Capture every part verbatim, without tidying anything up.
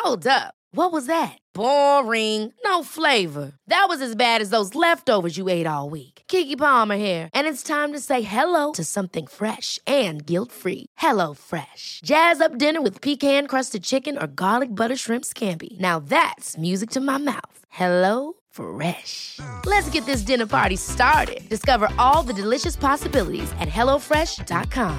Hold up. What was that? Boring. No flavor. That was as bad as those leftovers you ate all week. Keke Palmer here, and it's time to say hello to something fresh and guilt-free. Hello Fresh. Jazz up dinner with pecan-crusted chicken or garlic butter shrimp scampi. Now that's music to my mouth. Hello Fresh. Let's get this dinner party started. Discover all the delicious possibilities at hello fresh dot com.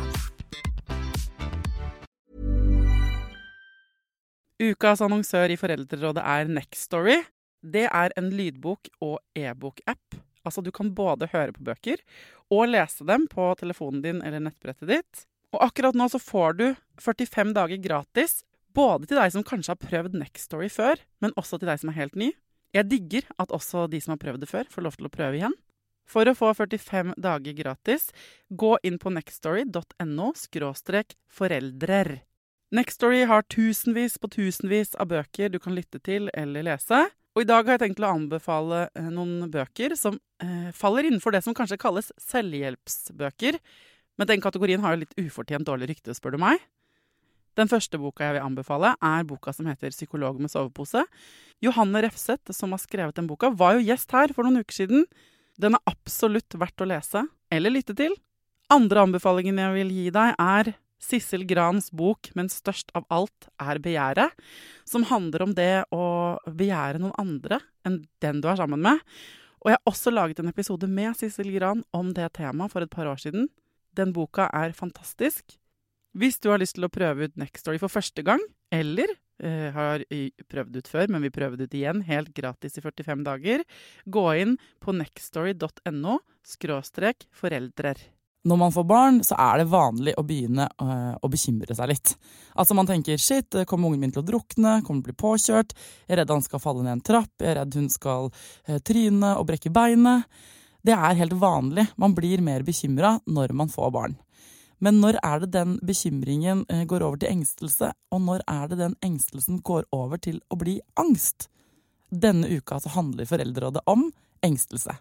Ukas annonsør i Foreldrerådet er Nextory. Det er en lydbok- og e-bok-app. Altså du kan både høre på bøker og lese dem på telefonen din eller nettbrettet ditt. Og akkurat nå så får du førtifem dager gratis, både til deg som kanskje har prøvd Nextory før, men også til deg som er helt ny. Jeg digger at også de som har prøvd det før får lov til å prøve igjen. For å få førtifem dager gratis, gå inn på nextory dot no skråstrek foreldrer. Nextory har tusenvis på tusenvis av bøker du kan lytte til eller lese. Og i dag har jeg tenkt å anbefale eh, noen bøker som eh, faller innenfor det som kanskje kalles selvhjelpsbøker. Men den kategorien har jo litt ufortjent dårlig rykte, spør du meg. Den første boka jeg vil anbefale er boka som heter Psykolog med sovepose. Johanne Refseth, som har skrevet den boka, var jo gjest her for noen uker siden. Den er absolutt verdt å lese eller lytte til. Andre anbefalingen jeg vil gi deg er Sissel Grans bok, men størst av alt er begjæret, som handler om det å begjære noen andre enn den du er sammen med. Og jeg har også laget en episode med Sissel Gran om det temaet for et par år siden. Den boka er fantastisk. Hvis du har lyst til å prøve ut Nextory for første gang, eller eh, har prøvd ut før, men vil prøve det ut igjen, helt gratis i førtifem dager, gå inn på nextory dot no skråstrek foreldrer. Når man får barn, så er det vanlig å begynne øh, å bekymre seg litt. Altså man tenker, shit, kommer ungen min til å drukne, kommer til å bli påkjørt, jeg er redd han skal falle ned en trapp, jeg er redd hun skal øh, tryne og brekke beinet. Det er helt vanlig, man blir mer bekymret når man får barn. Men når er det den bekymringen øh, går over til engstelse, og når er det den engstelsen går over til å bli angst? Denne uka så handler Foreldrerådet om engstelse.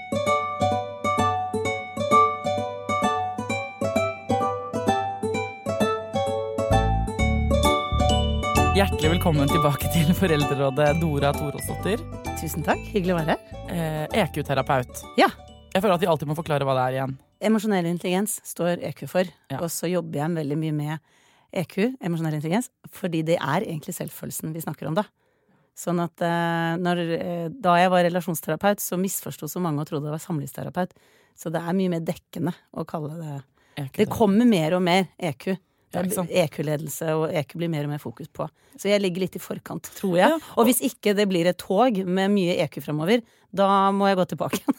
Hjertelig velkommen tilbake til Foreldrerådet, Dora Torosdottir. Tusen takk, hyggelig å være her. Eh, E Q-terapeut. Ja. Jeg føler at vi alltid må forklare hva det er igjen. Emosjonell intelligens står E Q for, Ja. og så jobber jeg veldig mye med E Q, emosjonell intelligens, fordi det er egentlig selvfølelsen vi snakker om da. Sånn at eh, når, eh, da jeg var relasjonsterapeut, så misforstod så mange og trodde det var samlivsterapeut. Så det er mye mer dekkende å kalle det. E Q. Det kommer mer og mer E Q. Ja, ikke sant? E Q-ledelse og E Q blir mer og mer fokus på. Så jeg ligger litt i forkant, tror jeg. Ja. Og hvis ikke det blir et tog med mye E Q fremover, da må jeg gå tilbake igjen.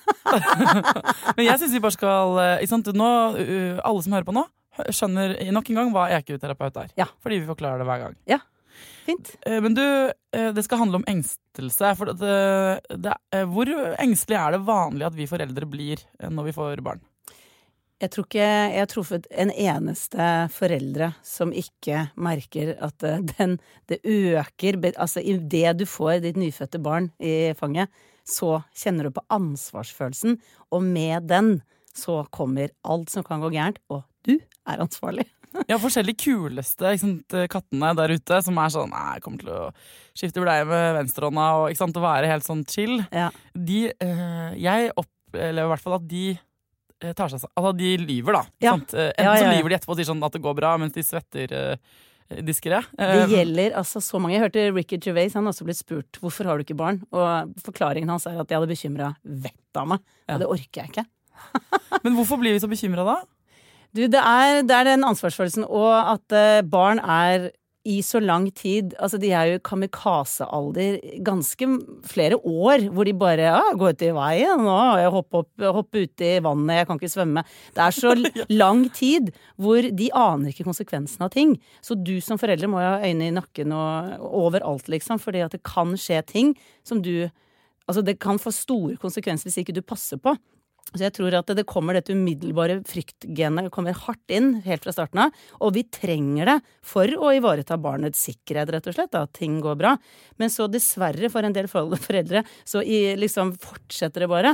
Men jeg synes vi bare skal, eh, ikke sant, nå, uh, alle som hører på nå, skjønner nok en gang hva E Q-terapeut er. Ja. Fordi vi forklarer det hver gang. Ja, fint. Eh, Men du, eh, det skal handle om engstelse. For det, det, eh, hvor engstelig er det vanlig at vi foreldre blir eh, når vi får barn? Jeg tror ikke jeg har truffet en eneste foreldre som ikke merker at eh, den, det øker, be- altså i det du får ditt nyfødte barn i fanget, så kjenner du på ansvarsfølelsen, og med den så kommer alt som kan gå gærent, og du er ansvarlig. Ja, forskjellig kuleste ikke sant, kattene der ute, som er sånn, nei, jeg kommer til å skifte bleie med venstrehånda, og ikke sant, å være helt sånn chill. Ja. De, eh, jeg opplever i hvert fall at de eh, tar seg, altså de lyver da, ikke Ja. sant? Eh, Enten Ja, ja, så ja. lyver de etterpå og sier sånn at det går bra, mens de svetter eh, diskere. Det gjelder altså så mange. Jeg hørte Ricky Gervais, han har også blitt spurt hvorfor har du ikke barn, og forklaringen hans er at jeg hadde bekymret vettet av meg, Ja. og det orker jeg ikke. Men hvorfor blir vi så bekymret da? Du, det er, det er den ansvarsfølelsen, og at eh, barn er i så lang tid, altså de er jo kamikaze-alder, ganske flere år, hvor de bare, ja, gå ut i veien, nå, jeg hopper opp, hopper ut i vannet, jeg kan ikke svømme. Det er så lang tid, hvor de aner ikke konsekvensen av ting. Så du som foreldre må jo ha øynene i nakken og overalt, liksom, fordi at det kan skje ting som du, altså det kan få store konsekvenser hvis ikke du passer på. Så jeg tror at det kommer dette umiddelbare fryktgenet kommer hardt inn helt fra starten av, og vi trenger det for å ivareta barnets sikkerhet, rett og slett, da, at ting går bra. Men så dessverre for en del foreldre, så i, liksom fortsetter det bare.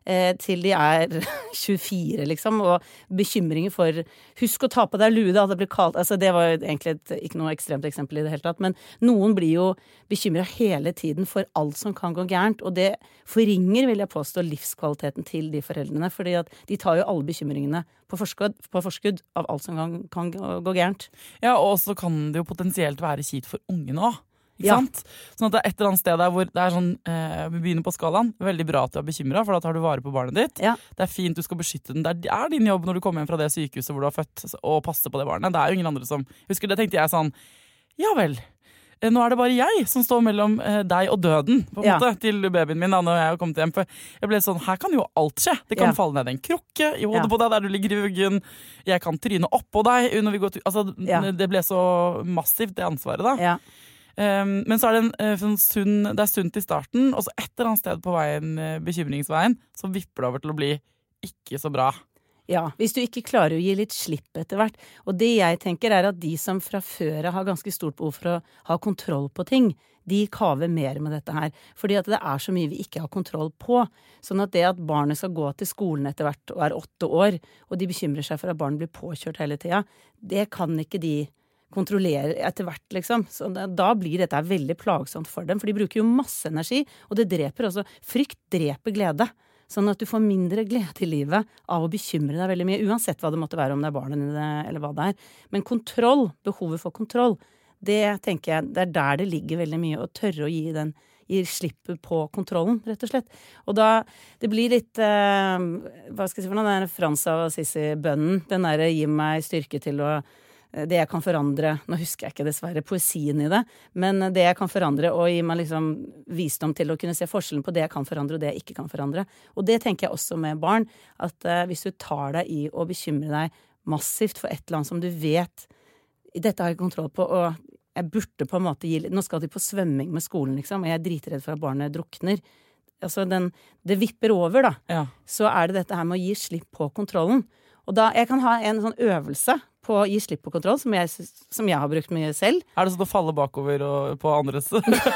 eh, til de er tjuefire, liksom, og bekymringer for husk å ta på deg lue, da, det blir kaldt. Altså, det var jo egentlig et, ikke noe ekstremt eksempel i det hele tatt, men noen blir jo bekymret hele tiden for alt som kan gå gærent, og det forringer, vil jeg påstå, livskvaliteten til de foreldrene, fordi at de tar jo alle bekymringene på forskudd, på forskudd av alt som kan, kan gå gærent. Ja, og så kan det jo potensielt være kjipt for ungene også. Ikke Ja. sant? Sånn at det er et eller annet sted der hvor det er sånn, eh, vi begynner på skalaen, veldig bra at du er bekymret, for da tar du vare på barnet ditt. Ja. Det er fint, du skal beskytte den. Det er din jobb når du kommer hjem fra det sykehuset hvor du har født, og passe på det barnet. Det er jo ingen andre som, husker det tenkte jeg sånn, ja vel, eh, nå er det bare jeg som står mellom eh, deg og døden, på en Ja. måte, til babyen min da, når jeg har kommet hjem. For jeg ble sånn, her kan jo alt skje. Det kan Ja. falle ned en krukke i hodet Ja. på deg der du ligger i vuggen. Jeg kan tryne oppå deg når vi går til, altså, Ja. det ble så massivt det ansvaret da. Ja. Um, men så er det, en, uh, sånn sunn, det er sunt i starten, og så et eller annet sted på veien, uh, bekymringsveien, så vipper det over til å bli ikke så bra. Ja, hvis du ikke klarer å gi litt slipp etter hvert. Og det jeg tenker er at de som fra før har ganske stort behov for å ha kontroll på ting, de kaver mer med dette her. Fordi at det er så mye vi ikke har kontroll på. Sånn at det at barnet skal gå til skolen etter hvert og er åtte år, og de bekymrer seg for at barnet blir påkjørt hele tida, det kan ikke de kontrollere etter hvert, liksom. Så da, da blir dette veldig plagsomt for dem, for de bruker jo masse energi, og det dreper også. Frykt dreper glede. Sånn at du får mindre glede i livet av å bekymre deg veldig mye, uansett hva det måtte være, om det er barnet dine eller hva det er. Men kontroll, behovet for kontroll, det tenker jeg, det er der det ligger veldig mye, å tørre å gi den, gi slipp på kontrollen, rett og slett. Og da, det blir litt, eh, hva skal jeg si for noe, den der Frans av Assisi-bønnen, den der gi meg styrke til å det jeg kan forandre, nå husker jeg ikke dessverre poesien i det, men det jeg kan forandre og gi meg liksom visdom til å kunne se forskjellen på det jeg kan forandre og det jeg ikke kan forandre. Og det tenker jeg også med barn, at uh, hvis du tar deg i å bekymre deg massivt for et eller annet som du vet, dette har jeg kontroll på, og jeg burde på en måte gi, nå skal de på svømming med skolen liksom, og jeg er dritredd for at barnet drukner. Altså den, det vipper over da. Ja. Så er det dette her med å gi slipp på kontrollen. Og da, jeg kan ha en sånn øvelse på å gi slipp på kontroll, som jeg, som jeg har brukt mye selv. Er det sånn å falle bakover og, på andres?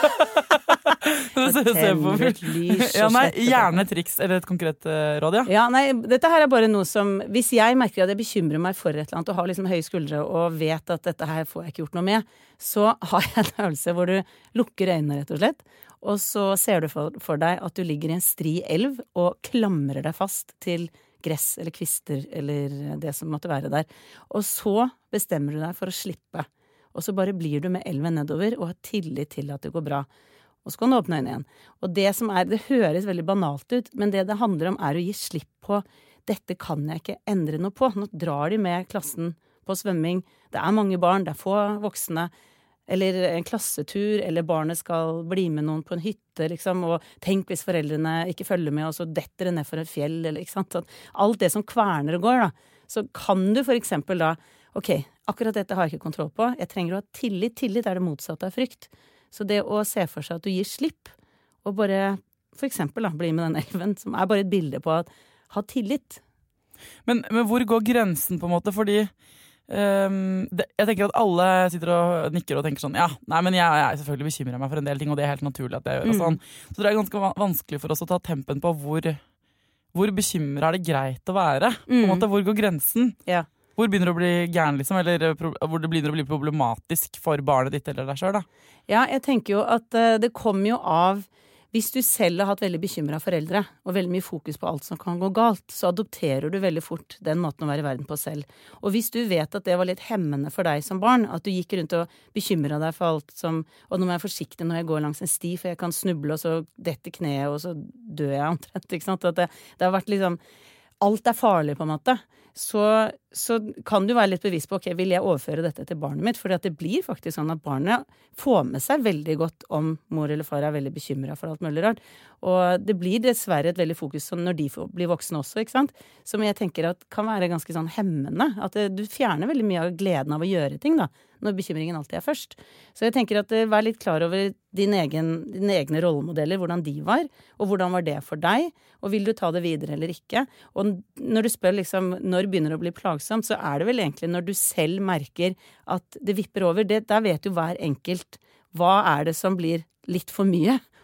Se, se på. Tenner et lys og Ja, nei, sletter gjerne et triks eller et konkret uh, råd, ja. Ja, nei, dette her er bare noe som, hvis jeg merker at jeg bekymrer meg for et eller annet, og har liksom høye skuldre, og vet at dette her får jeg ikke gjort noe med, så har jeg en øvelse hvor du lukker øynene, rett og slett, og så ser du for, for deg at du ligger i en stri elv, og klamrer deg fast til gress eller kvister, eller det som måtte være der. Og så bestemmer du deg for å slippe, og så bare blir du med elven nedover, og har tillit til at det går bra. Og så kan du åpne øynene igjen. Og det som er, det høres veldig banalt ut, men det det handler om er å gi slipp på dette kan jeg ikke endre noe på. Nå drar de med klassen på svømming. Det er mange barn, det er få voksne. Eller en klassetur, eller barnet skal bli med noen på en hytte, liksom. Og tenk hvis foreldrene ikke følger med, og så detter det ned for et fjell, eller ikke sant. Så alt det som kverner og går, da. Så kan du for eksempel da, ok, akkurat dette har jeg ikke kontroll på. Jeg trenger å ha tillit. Tillit er det motsatte av frykt. Så det å se for seg at du gir slipp, og bare for eksempel da, bli med den elven, som er bare et bilde på at ha tillit. Men, men hvor går grensen på en måte? Fordi um, det, jeg tenker at alle sitter og nikker og tenker sånn, ja, nei, men jeg, jeg selvfølgelig bekymrer meg for en del ting, og det er helt naturlig at jeg gjør. Og sånn. Så det er ganske vanskelig for oss å ta tempen på hvor, hvor bekymret er det greit å være. På en måte, hvor går grensen? Ja. Hvor begynner det å bli gæren, liksom, eller hvor det begynner å bli problematisk for barnet ditt eller deg selv, da? Ja, jeg tenker jo at uh, det kommer jo av, hvis du selv har hatt veldig bekymret foreldre, og veldig mye fokus på alt som kan gå galt, så adopterer du veldig fort den måten å være i verden på selv. Og hvis du vet at det var litt hemmende for deg som barn, at du gikk rundt og bekymret deg for alt som, og nå må jeg være forsiktig når jeg går langs en sti, for jeg kan snuble, og så dette kneet, og så dør jeg omtrent, ikke sant? At det, det har vært liksom, alt er farlig på en måte. Så, så kan du være litt bevisst på, ok, vil jeg overføre dette til barnet mitt? Fordi at det blir faktisk sånn at barnet får med seg veldig godt om mor eller far er veldig bekymret for alt mulig rart. Og det blir dessverre et veldig fokus sånn når de får, blir voksne også, ikke sant? Som jeg tenker at kan være ganske sånn hemmende. At det, du fjerner veldig mye av gleden av å gjøre ting da, når bekymringen alltid er først. Så jeg tenker at vær litt klar over din egen, dine egne rollemodeller, hvordan de var, og hvordan var det for deg, og vil du ta det videre eller ikke? Og når du spør liksom, når begynner det å bli plagsomt, så er det vel egentlig når du selv merker at det vipper over. Det, der vet jo hver enkelt, hva er det som blir litt for mye,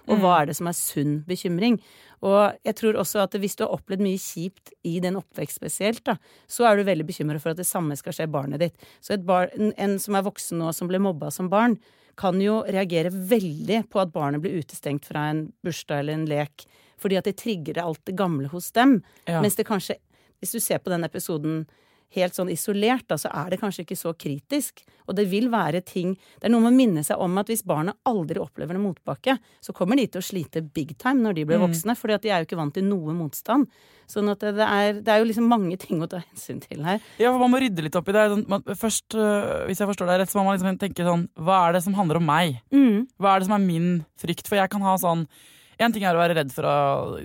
Og hva er det som er sunn bekymring? Og jeg tror også at hvis du har opplevd mye kjipt i den oppvekst spesielt, da, så er du veldig bekymret for at det samme skal skje barnet ditt. Så et barn, en, en som er voksen nå, som ble mobba som barn, kan jo reagere veldig på at barnet blir utestengt fra en bursdag eller en lek, fordi at det trigger alt det gamle hos dem. Ja. Mens det kanskje, hvis du ser på den episoden helt sånn isolert, da, så er det kanskje ikke så kritisk. Og det vil være ting, det er noe med å minne seg om at hvis barna aldri opplever en motbakke, så kommer de til å slite big time når de blir voksne, mm. fordi at de er jo ikke vant til noe motstand. Sånn at det er, det er jo liksom mange ting å ta hensyn til her. Ja, for man må rydde litt opp i det. Først, hvis jeg forstår deg rett, så må man liksom tenke sånn, hva er det som handler om meg? Mm. Hva er det som er min frykt? For jeg kan ha sånn, en ting er å være redd for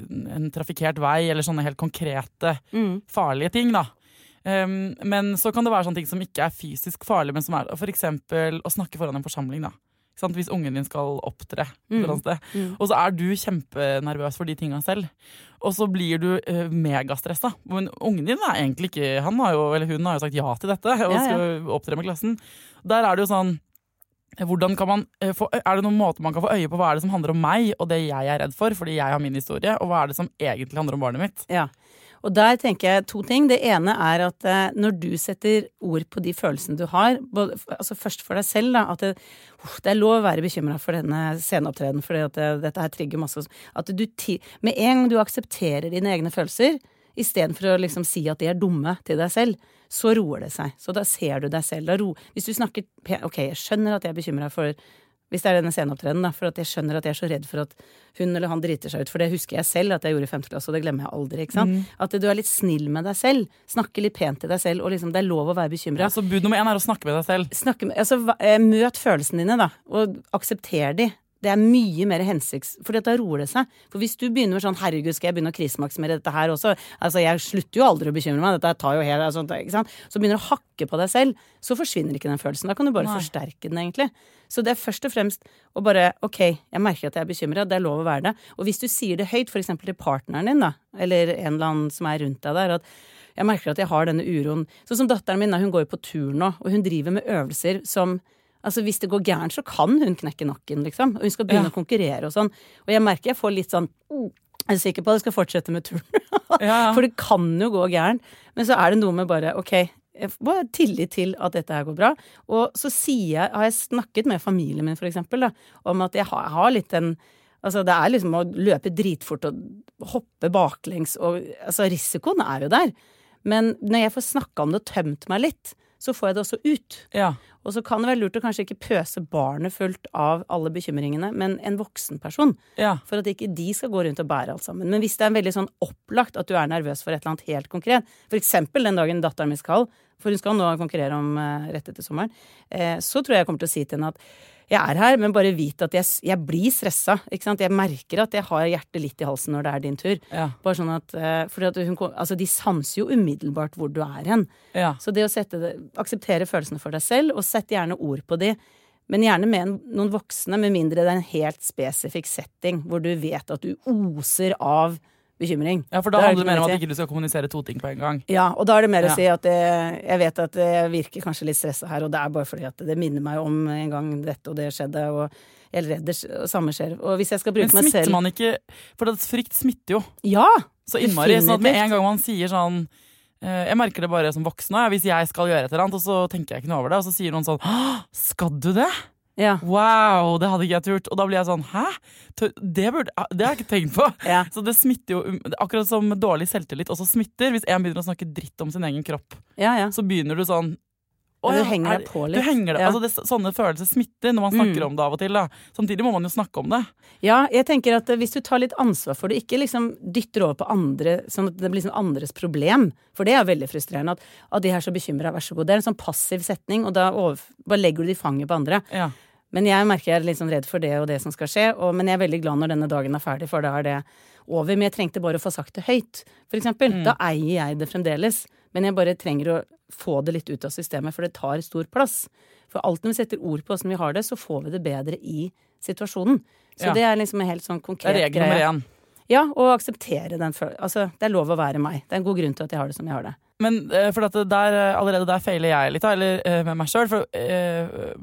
en trafikert vei, eller sånne helt konkrete, mm. farlige ting da. Um, men så kan det være sånne ting som ikke er fysisk farlig, men som er for eksempel å snakke foran en forsamling da. Sant? Hvis ungen din skal opptre mm. mm. og så er du kjempenervøs for de tingene selv, og så blir du uh, megastresset. Men ungen din er egentlig ikke, han har jo, eller hun har jo sagt ja til dette og ja, skal ja. opptre med klassen. Der er det jo sånn, hvordan kan man få, er det noen måte man kan få øye på hva er det som handler om meg og det jeg er redd for, fordi jeg har min historie, og hva er det som egentlig handler om barnet mitt? Ja. Og der tenker jeg to ting. Det ene er at eh, når du setter ord på de følelsene du har, både, altså først for deg selv da, at det, uh, det er lov å være bekymret for denne sceneopptreden, fordi at det, dette her trigger masse, at du ti, med en gang du aksepterer dine egne følelser, i stedet for å liksom si at de er dumme til deg selv, så roer det seg. Så da ser du deg selv. Da ro, hvis du snakker, ok, jeg skjønner at jeg er bekymret for, hvis det er denne sceneopptreden da, for at jeg skjønner at jeg er så redd for at hun eller han driter seg ut, for det husker jeg selv at jeg gjorde i femte klasse, og det glemmer jeg aldri, ikke sant? Mm. At du er litt snill med deg selv, snakker litt pent til deg selv, og liksom det er lov å være bekymret. Ja, så bud nummer en er å snakke med deg selv. Snakke med, altså, møt følelsene dine da, og aksepter de. Det er mye mer hensikts, fordi at da roer det seg. For hvis du begynner med sånn, herregud, skal jeg begynne å krisemaksimere dette her også? Altså, jeg slutter jo aldri å bekymre meg, dette tar jo helt, altså, ikke sant? Så begynner du å hakke på deg selv, så forsvinner ikke den følelsen. Da kan du bare Nei. forsterke den, egentlig. Så det er først og fremst å bare, ok, jeg merker at jeg er bekymret, det er lov å være det. Og hvis du sier det høyt, for eksempel til partneren din, da, eller en eller annen som er rundt deg der, at jeg merker at jeg har denne uroen. Sånn som datteren min, hun går jo på tur nå, og hun driver med øvelser som altså hvis det går gærent, så kan hun knekke nakken, liksom. Og hun skal begynne ja. å konkurrere og sånn. Og jeg merker jeg får litt sånn, jeg er sikker på at jeg skal fortsette med turen. ja. For det kan jo gå gærent. Men så er det noe med bare, ok, jeg får bare tillit til at dette her går bra. Og så sier jeg, har jeg snakket med familien min for eksempel, da, om at jeg har, har litt en, altså det er liksom å løpe dritfort og hoppe baklengs, og altså risikoen er jo der. Men når jeg får snakket om det og tømt meg litt, så får jeg det også ut. Ja. Og så kan det være lurt å kanskje ikke pøse barnet fullt av alle bekymringene, men en voksen person. Ja. For at ikke de skal gå rundt og bære alt sammen. Men hvis det er en veldig sånn opplagt at du er nervøs for et eller annet helt konkret, for eksempel den dagen datteren min skal, for hun skal nå konkurrere om uh, rett etter sommeren, eh, så tror jeg jeg kommer til å si til henne at jeg er her, men bare vite at jeg, jeg blir stresset, ikke sant? Jeg merker at jeg har hjertet litt i halsen når det er din tur. Ja. Bare sånn at, uh, fordi at hun, altså de sanser jo umiddelbart hvor du er hen. Ja. Så det å sette det, akseptere følelsene for deg selv, og sette gjerne ord på de, men gjerne med en, noen voksne, med mindre det er en helt spesifikk setting, hvor du vet at du oser av bekymring. Ja, for da handler det mer om at ikke du skal kommunisere to ting på en gang. Ja, og da er det mer ja. å si at det, jeg vet at jeg virker kanskje litt stresset her, og det er bare fordi at det minner meg om en gang dette og det skjedde, og jeg er redd det samme skjer. Og hvis jeg skal bruke meg selv... Men smitter man ikke... For det frykt smitter jo. Ja, så innmari, sånn at med en gang man sier sånn... Jeg merker det bare som voksen, hvis jeg skal gjøre et eller annet, og så tenker jeg ikke noe over det, og så sier noen sånn, skal du det? Ja. Wow, det hadde ikke jeg turt. Og da blir jeg sånn, hæ? Det, burde, det har jeg ikke tenkt på. Ja. Så det smitter jo, akkurat som dårlig selvtillit også smitter. Hvis en begynner å snakke dritt om sin egen kropp, ja, ja. så begynner du sånn, Å, ja, du henger deg på litt. Du henger deg, ja. altså det, sånne følelser smitter når man snakker mm. om det av og til. Da. Samtidig må man jo snakke om det. Ja, jeg tenker at hvis du tar litt ansvar for det, ikke liksom dytter over på andre, sånn at det blir liksom andres problem, for det er veldig frustrerende at, at de er så bekymret, vær så god. Det er en sånn passiv setning, og da over, bare legger du de fanget på andre. Ja. Men jeg merker jeg er litt sånn redd for det og det som skal skje, og, men jeg er veldig glad når denne dagen er ferdig, for da er det over. Men jeg trengte bare å få sagt det høyt, for eksempel. Mm. Da eier jeg det fremdeles. Men jeg bare trenger å få det litt ut av systemet, for det tar stor plass. For alt når vi setter ord på hvordan vi har det, så får vi det bedre i situasjonen. Så ja. det er liksom en helt sånn konkret greie. Det er regel nummer én. Ja, og akseptere den. Altså, det er lov å være meg. Det er en god grunn til at jeg har det som jeg har det. Men for at der, allerede der feiler jeg litt, eller med meg selv, for uh,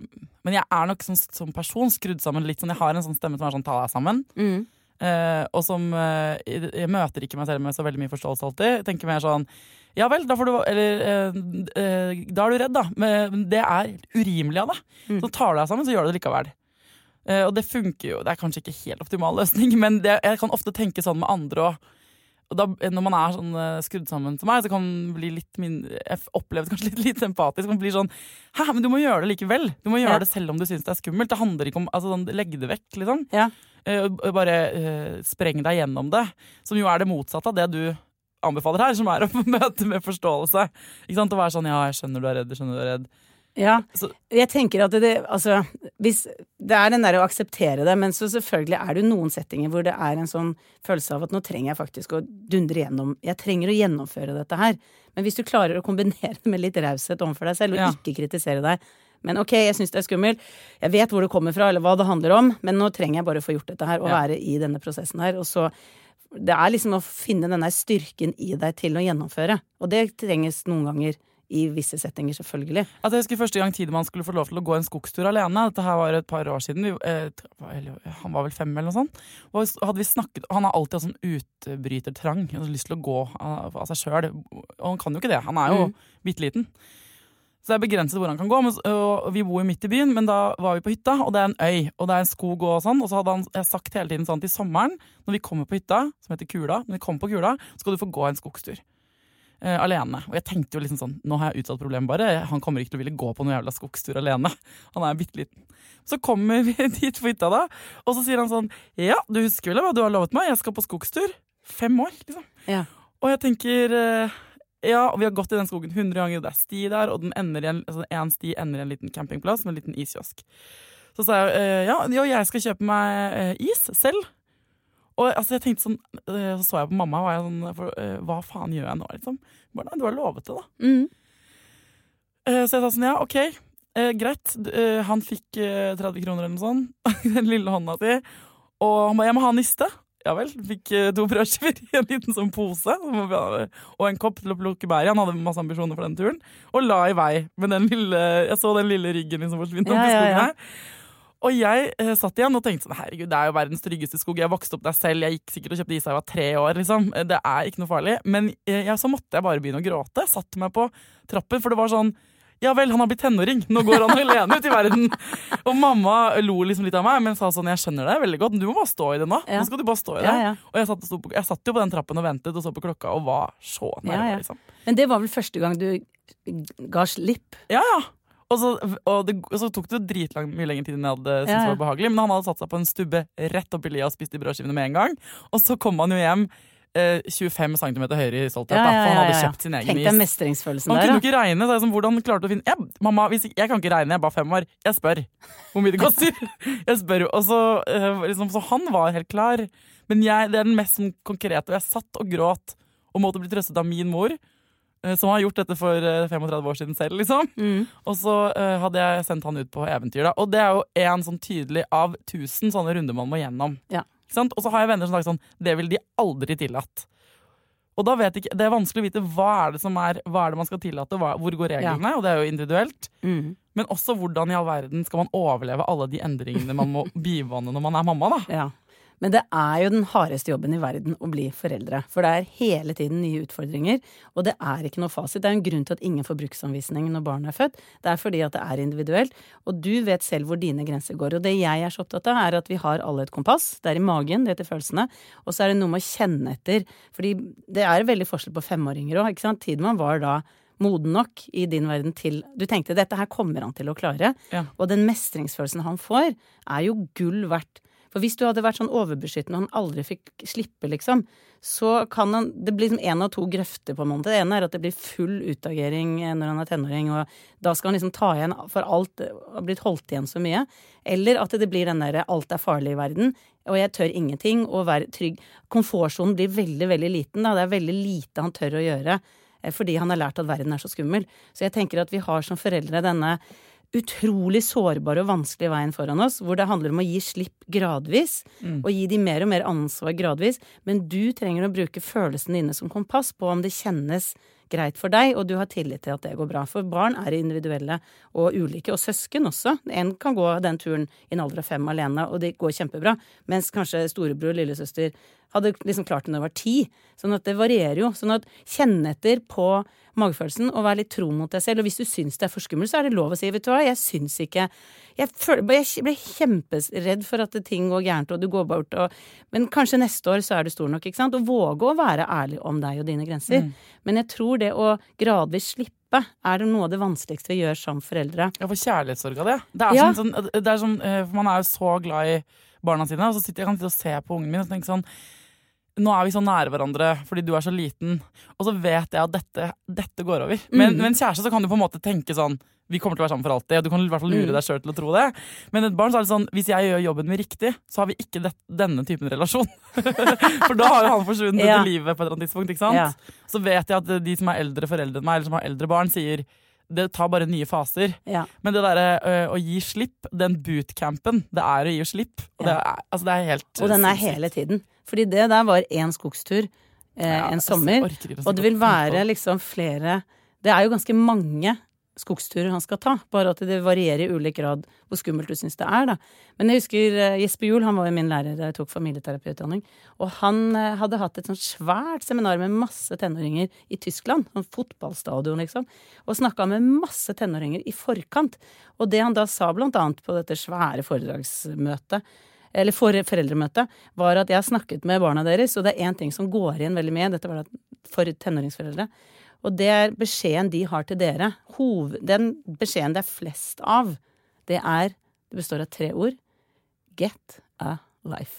Men jeg er nok som, som person skrudd sammen litt sånn, jeg har en sånn stemme som er sånn, ta deg sammen. Mm. Uh, og som, uh, jeg, jeg møter ikke meg selv med så veldig mye forståelse alltid. Jeg tenker mer sånn, ja vel, da får du, eller, uh, uh, da er du redd da. Men det er urimelig av deg. Mm. Så tar du deg sammen, så gjør du det likevel. Uh, og det funker jo, det er kanskje ikke helt optimal løsning, men det, jeg kan ofte tenke sånn med andre også. Og da, når man er sånn uh, skrudd sammen som meg, så kan man bli litt mindre, jeg opplever kanskje litt, litt empatisk, man blir sånn, hæ, men du må gjøre det likevel. Du må gjøre ja. det selv om du synes det er skummelt. Det handler ikke om, altså sånn, legg det vekk, liksom. Ja. Uh, bare uh, spreng deg gjennom det, som jo er det motsatte av det du anbefaler her, som er å møte med forståelse. Ikke sant? Å være sånn, ja, jeg skjønner du er redd, jeg skjønner du er redd. Ja, så. Jeg tenker at det, altså, hvis det er den der å akseptere det, men så selvfølgelig er det noen settinger hvor det er en sånn følelse av at nå trenger jeg faktisk å dundre gjennom, jeg trenger å gjennomføre dette her. Men hvis du klarer å kombinere det med litt raushet overfor deg selv, og ja. ikke kritisere deg, men ok, jeg synes det er skummelt, jeg vet hvor det kommer fra, eller hva det handler om, men nå trenger jeg bare å få gjort dette her, og ja. være i denne prosessen her, og så det er liksom å finne denne styrken i deg til å gjennomføre, og det trenges noen ganger i visse settinger, selvfølgelig. Altså, jeg husker første gang Tidemann skulle få lov til å gå en skogstur alene. Dette her var et par år siden. Vi, eh, han var vel fem eller noe sånt. Og hadde vi snakket, han har alltid hatt sånn utbrytertrang. Han har lyst til å gå av, av seg selv. Og han kan jo ikke det. Han er jo mm. bitteliten. Så det er begrenset hvor han kan gå. Men, og vi bor jo midt i byen, men da var vi på hytta, og det er en øy, og det er en skog og sånn. Og så hadde han jeg sagt hele tiden sånn til sommeren, når vi kommer på hytta, som heter Kula, når vi kommer på Kula, så skal du få gå en skogstur. Uh, alene, og jeg tenkte jo liksom sånn, nå har jeg utsatt problemet bare, han kommer ikke til å ville gå på noen jævla skogstur alene, han er bitteliten. Så kommer vi dit på hytta da, og så sier han sånn, ja, du husker vel hva du har lovet meg, jeg skal på skogstur, fem år liksom. Ja. Og jeg tenker, uh, ja, vi har gått i den skogen hundre ganger, det er sti der, og den ender i en, altså en sti ender i en liten campingplass med en liten iskiosk. Så sa jeg, uh, ja, jo, jeg skal kjøpe meg uh, is selv. Og altså, jeg tenkte sånn, så så jeg på mamma, og jeg sånn, for, uh, hva faen gjør jeg nå, liksom? Bare, nei, du har lovet det, da. Mm. Uh, så jeg sa sånn, ja, ok, uh, greit. Uh, han fikk uh, tretti kroner eller noe sånt, den lille hånda til, og han ba, jeg må ha niste. Ja vel, fikk uh, to brødskiver i en liten sånn pose, og en kopp til å plukke bær. Han hadde masse ambisjoner for den turen, og la i vei med den lille, jeg så den lille ryggen liksom forsvinne opp i skogen her. Og jeg eh, satt igjen og tenkte sånn, herregud, det er jo verdens tryggeste skog. Jeg vokste opp der selv, jeg gikk sikkert og kjøpte is da jeg var tre år, liksom. Det er ikke noe farlig. Men eh, jeg, så måtte jeg bare begynne å gråte. Satt meg på trappen, for det var sånn, ja vel, han har blitt tenåring. Nå går han alene ut i verden. Og mamma lo liksom litt av meg, men sa sånn, jeg skjønner det veldig godt, men du må bare stå i det nå. Ja. Nå skal du bare stå i det. Ja, ja. Og jeg satt, og på, jeg satt jo på den trappen og ventet og så på klokka og var så nærmere, ja, ja. liksom. Men det var vel første gang du ga slipp? Ja, ja. Og så, og, det, og så tok det dritlang mye lenger tid enn jeg hadde syntes ja, ja. var behagelig. Men han hadde satt seg på en stubbe rett opp i lia og spist de brødskivene med en gang. Og så kom han jo hjem eh, tjuefem centimeter høyere i stolthet. Ja, ja, ja, for han hadde kjøpt sin egen Tenk is. Tenk deg mestringsfølelsen han der. Han kunne jo ikke regne. Så jeg sånn, hvordan klarte du å finne jeg, Mamma, hvis jeg, jeg kan ikke regne, jeg er bare fem år. Jeg spør hvor mye det koster. jeg spør jo. Og så, eh, liksom, så han var helt klar. Men jeg, det er den mest sånn, konkrete. Og jeg satt og gråt og måtte bli trøstet av min mor, som har gjort dette for femogtredve år siden selv, liksom. Mm. Og så uh, hadde jeg sendt han ut på eventyr, da. Og det er jo en sånn tydelig av tusen sånne runder man må gjennom. Ja. Ikke sant? Og så har jeg venner som sagt sånn, det vil de aldri tillatt. Og da vet jeg ikke, det er vanskelig å vite hva er det som er, hva er det man skal tillate, hva, hvor går reglene, ja. og det er jo individuelt. Mm. Men også hvordan i all verden skal man overleve alle de endringene man må bivåne når man er mamma, da. Ja. Men det er jo den hardeste jobben i verden å bli foreldre. For det er hele tiden nye utfordringer, og det er ikke noe fasit. Det er en grunn til at ingen får bruksanvisning når barnet er født. Det er fordi at det er individuelt, og du vet selv hvor dine grenser går. Og det jeg er så opptatt av er at vi har alle et kompass. Det er i magen, det heter følelsene. Og så er det noe med å kjenne etter. Fordi det er veldig forskjell på femåringer også, ikke sant? Tidemann var da moden nok i din verden til du tenkte dette her kommer han til å klare. Ja. Og den mestringsfølelsen han får er jo gull verdt. For hvis du hadde vært sånn overbeskyttende og han aldri fikk slippe, liksom, så kan han, det blir liksom en av to grøfter på en måte. Det ene er at det blir full utagering når han er tenåring, og da skal han liksom ta igjen for alt, har blitt holdt igjen så mye. Eller at det blir den der alt er farlig i verden, og jeg tør ingenting, og være trygg. Komfortsonen blir veldig, veldig liten, da. Det er veldig lite han tør å gjøre, fordi han har lært at verden er så skummel. Så jeg tenker at vi har som foreldre denne utrolig sårbare og vanskelige veien foran oss, hvor det handler om å gi slipp gradvis, mm. og gi de mer og mer ansvar gradvis, men du trenger å bruke følelsene dine som kompass på om det kjennes greit for deg, og du har tillit til at det går bra. For barn er individuelle og ulike, og søsken også. En kan gå den turen i en alder av fem alene, og det går kjempebra, mens kanskje storebror og lillesøster hadde liksom klart det når det var ti. Sånn at det varierer jo. Sånn at kjenn etter på magefølelsen og vær litt tro mot deg selv. Og hvis du syns det er for skummelt, så er det lov å si, vet du hva, jeg syns ikke Jeg, føler, jeg ble kjemperedd for at ting går gærent, og du går bort og Men kanskje neste år så er du stor nok, ikke sant? Og våge å være ærlig om deg og dine grenser. Mm. Men jeg tror det å gradvis slippe er det noe av det vanskeligste vi gjør som foreldre. Ja, for kjærlighetssorg av det. Det er, ja. sånn, det er sånn, for man er jo så glad i barna sine, og så sitter jeg kan sitte og se på ungen min og tenke sånn nå er vi så nære hverandre fordi du er så liten, og så vet jeg at dette, dette går over. Men mm. med en kjæreste så kan du på en måte tenke sånn vi kommer til å være sammen for alltid, og du kan i hvert fall lure deg selv til å tro det. Men et barn så er det sånn, hvis jeg gjør jobben min riktig, så har vi ikke det, denne typen relasjon. For da har jo han forsvunnet ja. til livet på et eller annet tidspunkt, ikke sant? Ja. Så vet jeg at de som er eldre foreldre enn meg, eller som har eldre barn, sier det tar bare nye faser. Ja. Men det der uh, å gi slipp, den bootcampen, det er å gi slipp. Og det er, altså det er helt... Og den er hele tiden. Fordi det der var en skogstur eh, ja, en sommer, og det vil være liksom flere... Det er jo ganske mange skogsturer han skal ta, bare at det varierer i ulik grad hvor skummelt du synes det er, da. Men jeg husker uh, Jesper Juhl, han var jo min lærer da jeg tok familieterapiutdanning, og han uh, hadde hatt et sånt svært seminar med masse tenåringer i Tyskland, sånn fotballstadion liksom, og snakket med masse tenåringer i forkant. Og det han da sa blant annet på dette svære foredragsmøtet, eller for foreldremøtet, var at jeg har snakket med barna deres, og det er en ting som går igjen veldig med, dette var det for tenåringsforeldre, og det er beskjeden de har til dere. Hoved, den beskjeden det er flest av, det er, det består av tre ord, get a life.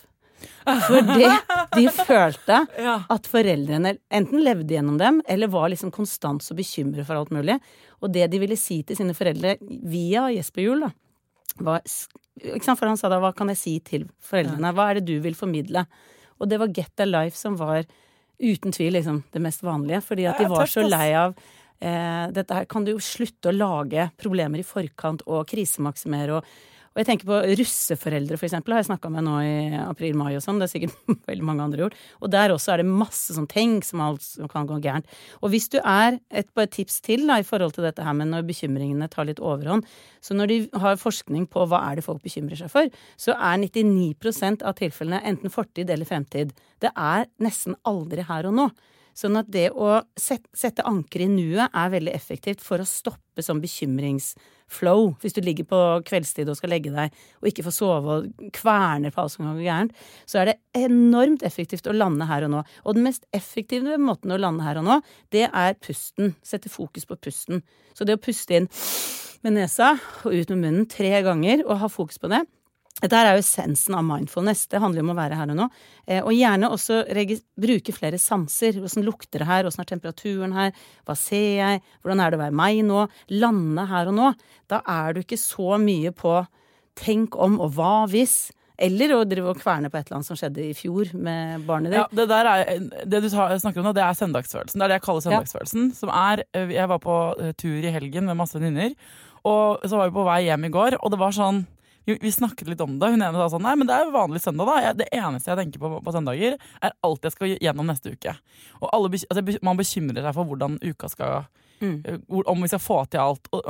For det de følte at foreldrene enten levde gjennom dem, eller var liksom konstant så bekymret for alt mulig. Og det de ville si til sine foreldre via Jesper Juhl, da, var, ikke sant, for han sa da, hva kan jeg si til foreldrene? Hva er det du vil formidle? Og det var get a life som var uten tvil liksom det mest vanlige, fordi at de var så lei av eh, dette her, kan du jo slutte å lage problemer i forkant og krisemaksimere, og, og jeg tenker på russeforeldre for eksempel, har jeg snakket med nå i april-mai og sånn, det er sikkert veldig mange andre gjort, og der også er det masse sånn ting som alt som kan gå gærent. Og hvis du er, et, et tips til da, i forhold til dette her, men når bekymringene tar litt overhånd, så når de har forskning på hva er det folk bekymrer seg for, så er nittini prosent av tilfellene enten fortid eller fremtid. Det er nesten aldri her og nå. Sånn at det å sette, sette anker i nuet er veldig effektivt for å stoppe sånn bekymringsflow. Hvis du ligger på kveldstid og skal legge deg, og ikke får sove og kverner på alt som går gærent, så er det enormt effektivt å lande her og nå. Og den mest effektive måten å lande her og nå, det er pusten. Sette fokus på pusten. Så det å puste inn med nesa og ut med munnen tre ganger, og ha fokus på det, dette er jo essensen av mindfulness. Det handler om å være her og nå. Eh, og gjerne også regis- bruke flere sanser. Hvordan lukter det her? Hvordan er temperaturen her? Hva ser jeg? Hvordan er det å være meg nå? Lande her og nå. Da er du ikke så mye på tenk om og hva hvis. Eller å drive og kverne på et eller annet som skjedde i fjor med barnet ditt. Ja, det der er, det du snakker om nå, det er søndagsfølelsen. Det er det jeg kaller søndagsfølelsen. Ja. Som er, jeg var på tur i helgen med masse venninner, og så var vi på vei hjem i går, og det var sånn, vi snakket litt om det. Hun ene sa sånn, nei, men det er jo vanlig søndag da. Jeg, det eneste jeg tenker på på søndager er alt jeg skal gjennom neste uke. Og alle, altså, man bekymrer seg for hvordan uka skal, mm. om vi skal få til alt. Og,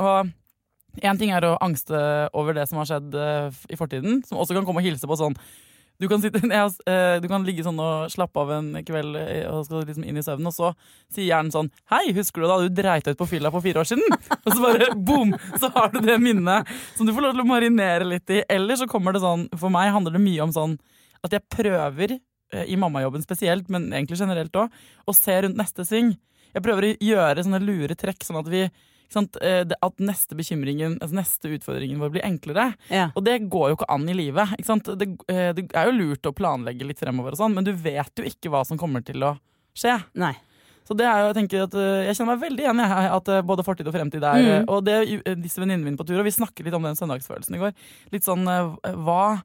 og en ting er å angste over det som har skjedd uh, i fortiden, som også kan komme og hilse på sånn, du kan, sitte, jeg, uh, du kan ligge sånn og slappe av en kveld og skal liksom inn i søvnen, og så sier hjernen sånn, hei, husker du da du dreit ut på fylla for fire år siden? Og så bare, boom, så har du det minnet som du får lov til å marinere litt i. Eller så kommer det sånn, for meg handler det mye om sånn, at jeg prøver, uh, i mammajobben spesielt, men egentlig generelt også, å se rundt neste sving. Jeg prøver å gjøre sånne lure trekk, sånn at vi Sant? At neste bekymringen, altså neste utfordringen vår blir enklere. Ja. Og det går jo ikke an i livet. Ikke sant? Det, det er jo lurt å planlegge litt fremover og sånn, men du vet jo ikke hva som kommer til å skje. Nei. Så det er jo, jeg tenker at jeg kjenner meg veldig igjen i at både fortid og fremtid er, mm. og det disse venninnene mine på tur, og vi snakker litt om den søndagsfølelsen i går. Litt sånn, hva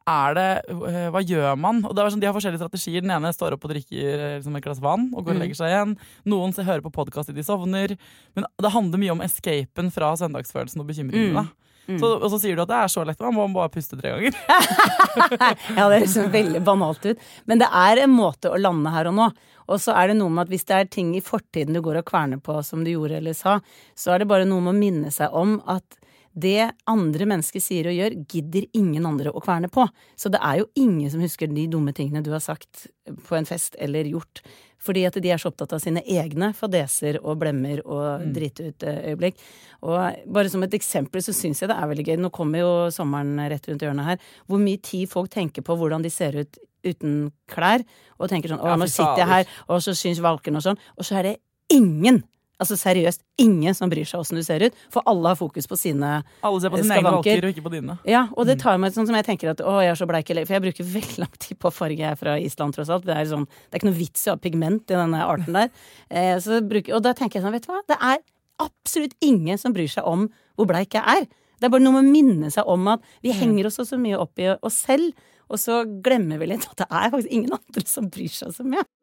er det, uh, hva gjør man? Og det er sånn, de har forskjellige strategier. Den ene står opp og drikker liksom, et glass vann og går og legger seg igjen. Noen ser, hører på podcast til de sovner. Men det handler mye om escapen fra søndagsfølelsen og bekymringene. Mm. Mm. Så, og så sier du at det er så lett, man må bare puste tre ganger. Ja, det høres veldig banalt ut. Men det er en måte å lande her og nå. Og så er det noe med at hvis det er ting i fortiden du går og kverner på som du gjorde eller sa, så er det bare noe med å minne seg om at det andre mennesker sier og gjør, gidder ingen andre å kverne på. Så det er jo ingen som husker de dumme tingene du har sagt på en fest eller gjort. Fordi at de er så opptatt av sine egne fadeser og blemmer og mm. drite ut øyeblikk. Og bare som et eksempel så synes jeg det er veldig gøy. Nå kommer jo sommeren rett rundt hjørnet her. Hvor mye tid folk tenker på hvordan de ser ut uten klær. Og tenker sånn, å nå sitter jeg her, og så syns valken og sånn. Og så er det ingen, altså seriøst ingen som bryr seg hvordan du ser ut. For alle har fokus på sine skavanker. Alle ser på sine egne valker og ikke på dine. Ja, og det tar meg sånn som jeg tenker at å, jeg er så bleik. For jeg bruker veldig lang tid på farge. Jeg er fra Island tross alt. Det er, sånn, det er ikke noe vits i å ha pigment i denne arten der. Eh, så bruker, og da tenker jeg sånn, vet du hva? Det er absolutt ingen som bryr seg om hvor bleik jeg er. Det er bare noe med å minne seg om at vi henger oss så mye opp i oss selv, og så glemmer vi litt at det er faktisk ingen andre som bryr seg så mye.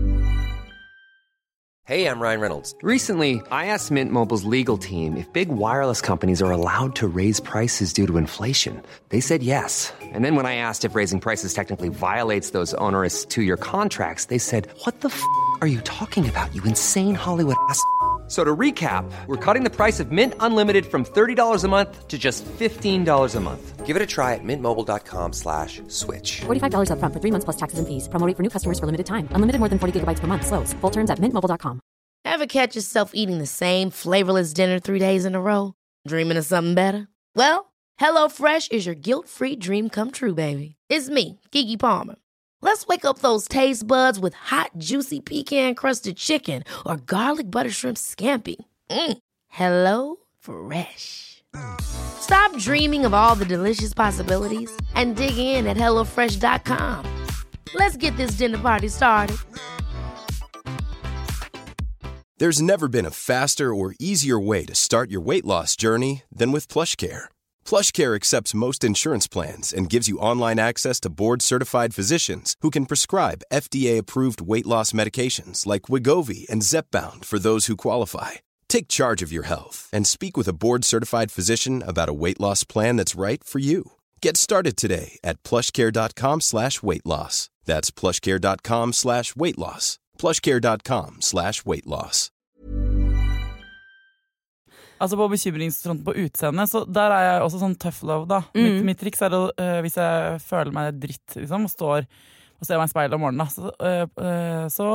Hey, I'm Ryan Reynolds. Recently, I asked Mint Mobile's legal team if big wireless companies are allowed to raise prices due to inflation. They said yes. And then when I asked if raising prices technically violates those onerous two-year contracts, they said, what the f*** are you talking about, you insane Hollywood ass f- So to recap, we're cutting the price of Mint Unlimited from thirty dollars a month to just fifteen dollars a month. Give it a try at mintmobile.com slash switch. forty-five dollars up front for three months plus taxes and fees. Promo rate for new customers for limited time. Unlimited more than forty gigabytes per month. Slows full terms at mint mobile dot com. Ever catch yourself eating the same flavorless dinner three days in a row? Dreaming of something better? Well, HelloFresh is your guilt-free dream come true, baby. It's me, Keke Palmer. Let's wake up those taste buds with hot, juicy pecan-crusted chicken or garlic butter shrimp scampi. Mm. Hello Fresh. Stop dreaming of all the delicious possibilities and dig in at hello fresh dot com. Let's get this dinner party started. There's never been a faster or easier way to start your weight loss journey than with PlushCare. PlushCare accepts most insurance plans and gives you online access to board-certified physicians who can prescribe F D A-approved weight loss medications like Wegovy and Zepbound for those who qualify. Take charge of your health and speak with a board-certified physician about a weight loss plan that's right for you. Get started today at plushcare.com slash weight loss. That's plushcare.com slash weight loss. plushcare.com slash weight loss. Altså på bekymringsfronten på utseende, så der er jeg også sånn tough love da. Mm. Mitt, mitt triks er å, uh, hvis jeg føler meg dritt, liksom, og står og ser meg i speilet om morgenen, da, så, uh, uh, så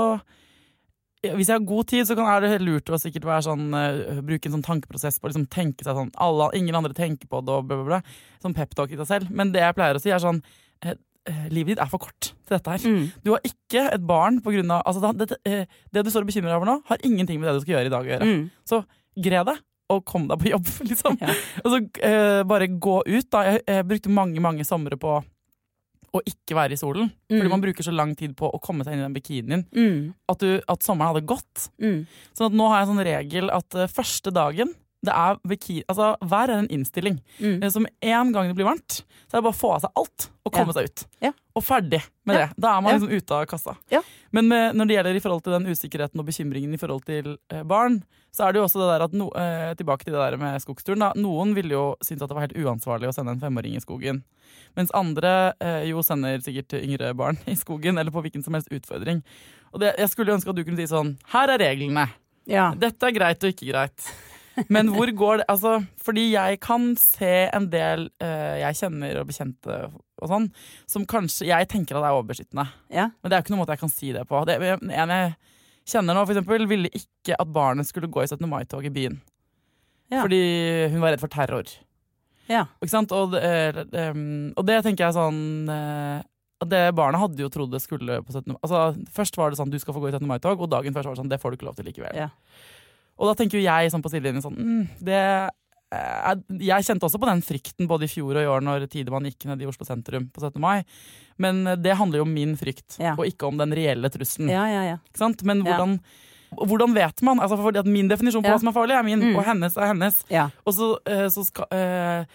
ja, hvis jeg har god tid, så kan er det helt lurt å sikkert være sånn, uh, bruke en sånn tankeprosess på å liksom tenke seg sånn, alle, ingen andre tenker på det, og bla bla bla, sånn pep-talk i deg selv. Men det jeg pleier å si er sånn, uh, livet ditt er for kort til dette her. Mm. Du har ikke et barn på grunn av, altså det, det, det du står og bekymrer over nå, har ingenting med det du skal gjøre i dag å gjøre. Mm. Så gre det, og kom deg på jobb, liksom. Ja. Altså, eh, bare gå ut, da. Jeg, jeg brukte mange, mange somre på å ikke være i solen. Mm. Fordi man bruker så lang tid på å komme seg inn i den bikinien. Mm. At, du, at sommeren hadde gått. Mm. Sånn at nå har jeg en sånn regel at uh, første dagen, det er bikini, altså vær er en innstilling. Mm. Som en gang det blir varmt, så er det bare å få av seg alt og komme ja. seg ut. Ja. Og ferdig med ja. det. Da er man liksom ja. ute av kassa. Ja. Men med, når det gjelder i forhold til den usikkerheten og bekymringen i forhold til eh, barn, så er det jo også det der at no, eh, tilbake til det der med skogsturen da. Noen ville jo synes at det var helt uansvarlig å sende en femåring i skogen. Mens andre eh, jo sender sikkert yngre barn i skogen, eller på hvilken som helst utfordring. Og det, jeg skulle ønske at du kunne si sånn, her er reglene. Ja. Dette er greit og ikke greit. Men hvor går det, altså, fordi jeg kan se en del eh, jeg kjenner og bekjente og sånn, som kanskje, jeg tenker at det er overbeskyttende. Ja. Men det er jo ikke noen måte jeg kan si det på. Det, en jeg kjenner nå, for eksempel, ville ikke at barnet skulle gå i syttende mai-tog i byen. Ja. Fordi hun var redd for terror. Ja. Ikke sant? Og det, um, og det tenker jeg sånn, uh, det barnet hadde jo trodd det skulle på syttende mai. Altså, først var det sånn, du skal få gå i syttende mai-tog, og dagen først var det sånn, det får du ikke lov til likevel. Ja. Og da tenker jo jeg sånn på sidelinjen sånn, mm, det, eh, jeg kjente også på den frykten både i fjor og i år når Tidemann gikk ned i Oslo sentrum på syttende mai. Men det handler jo om min frykt, ja. Og ikke om den reelle trusselen. Ja, ja, ja. Ikke sant? Men hvordan, ja. hvordan vet man? Altså fordi at min definisjon på ja. hva som er farlig er min, mm. og hennes er hennes. Ja. Og så, eh, så skal, eh,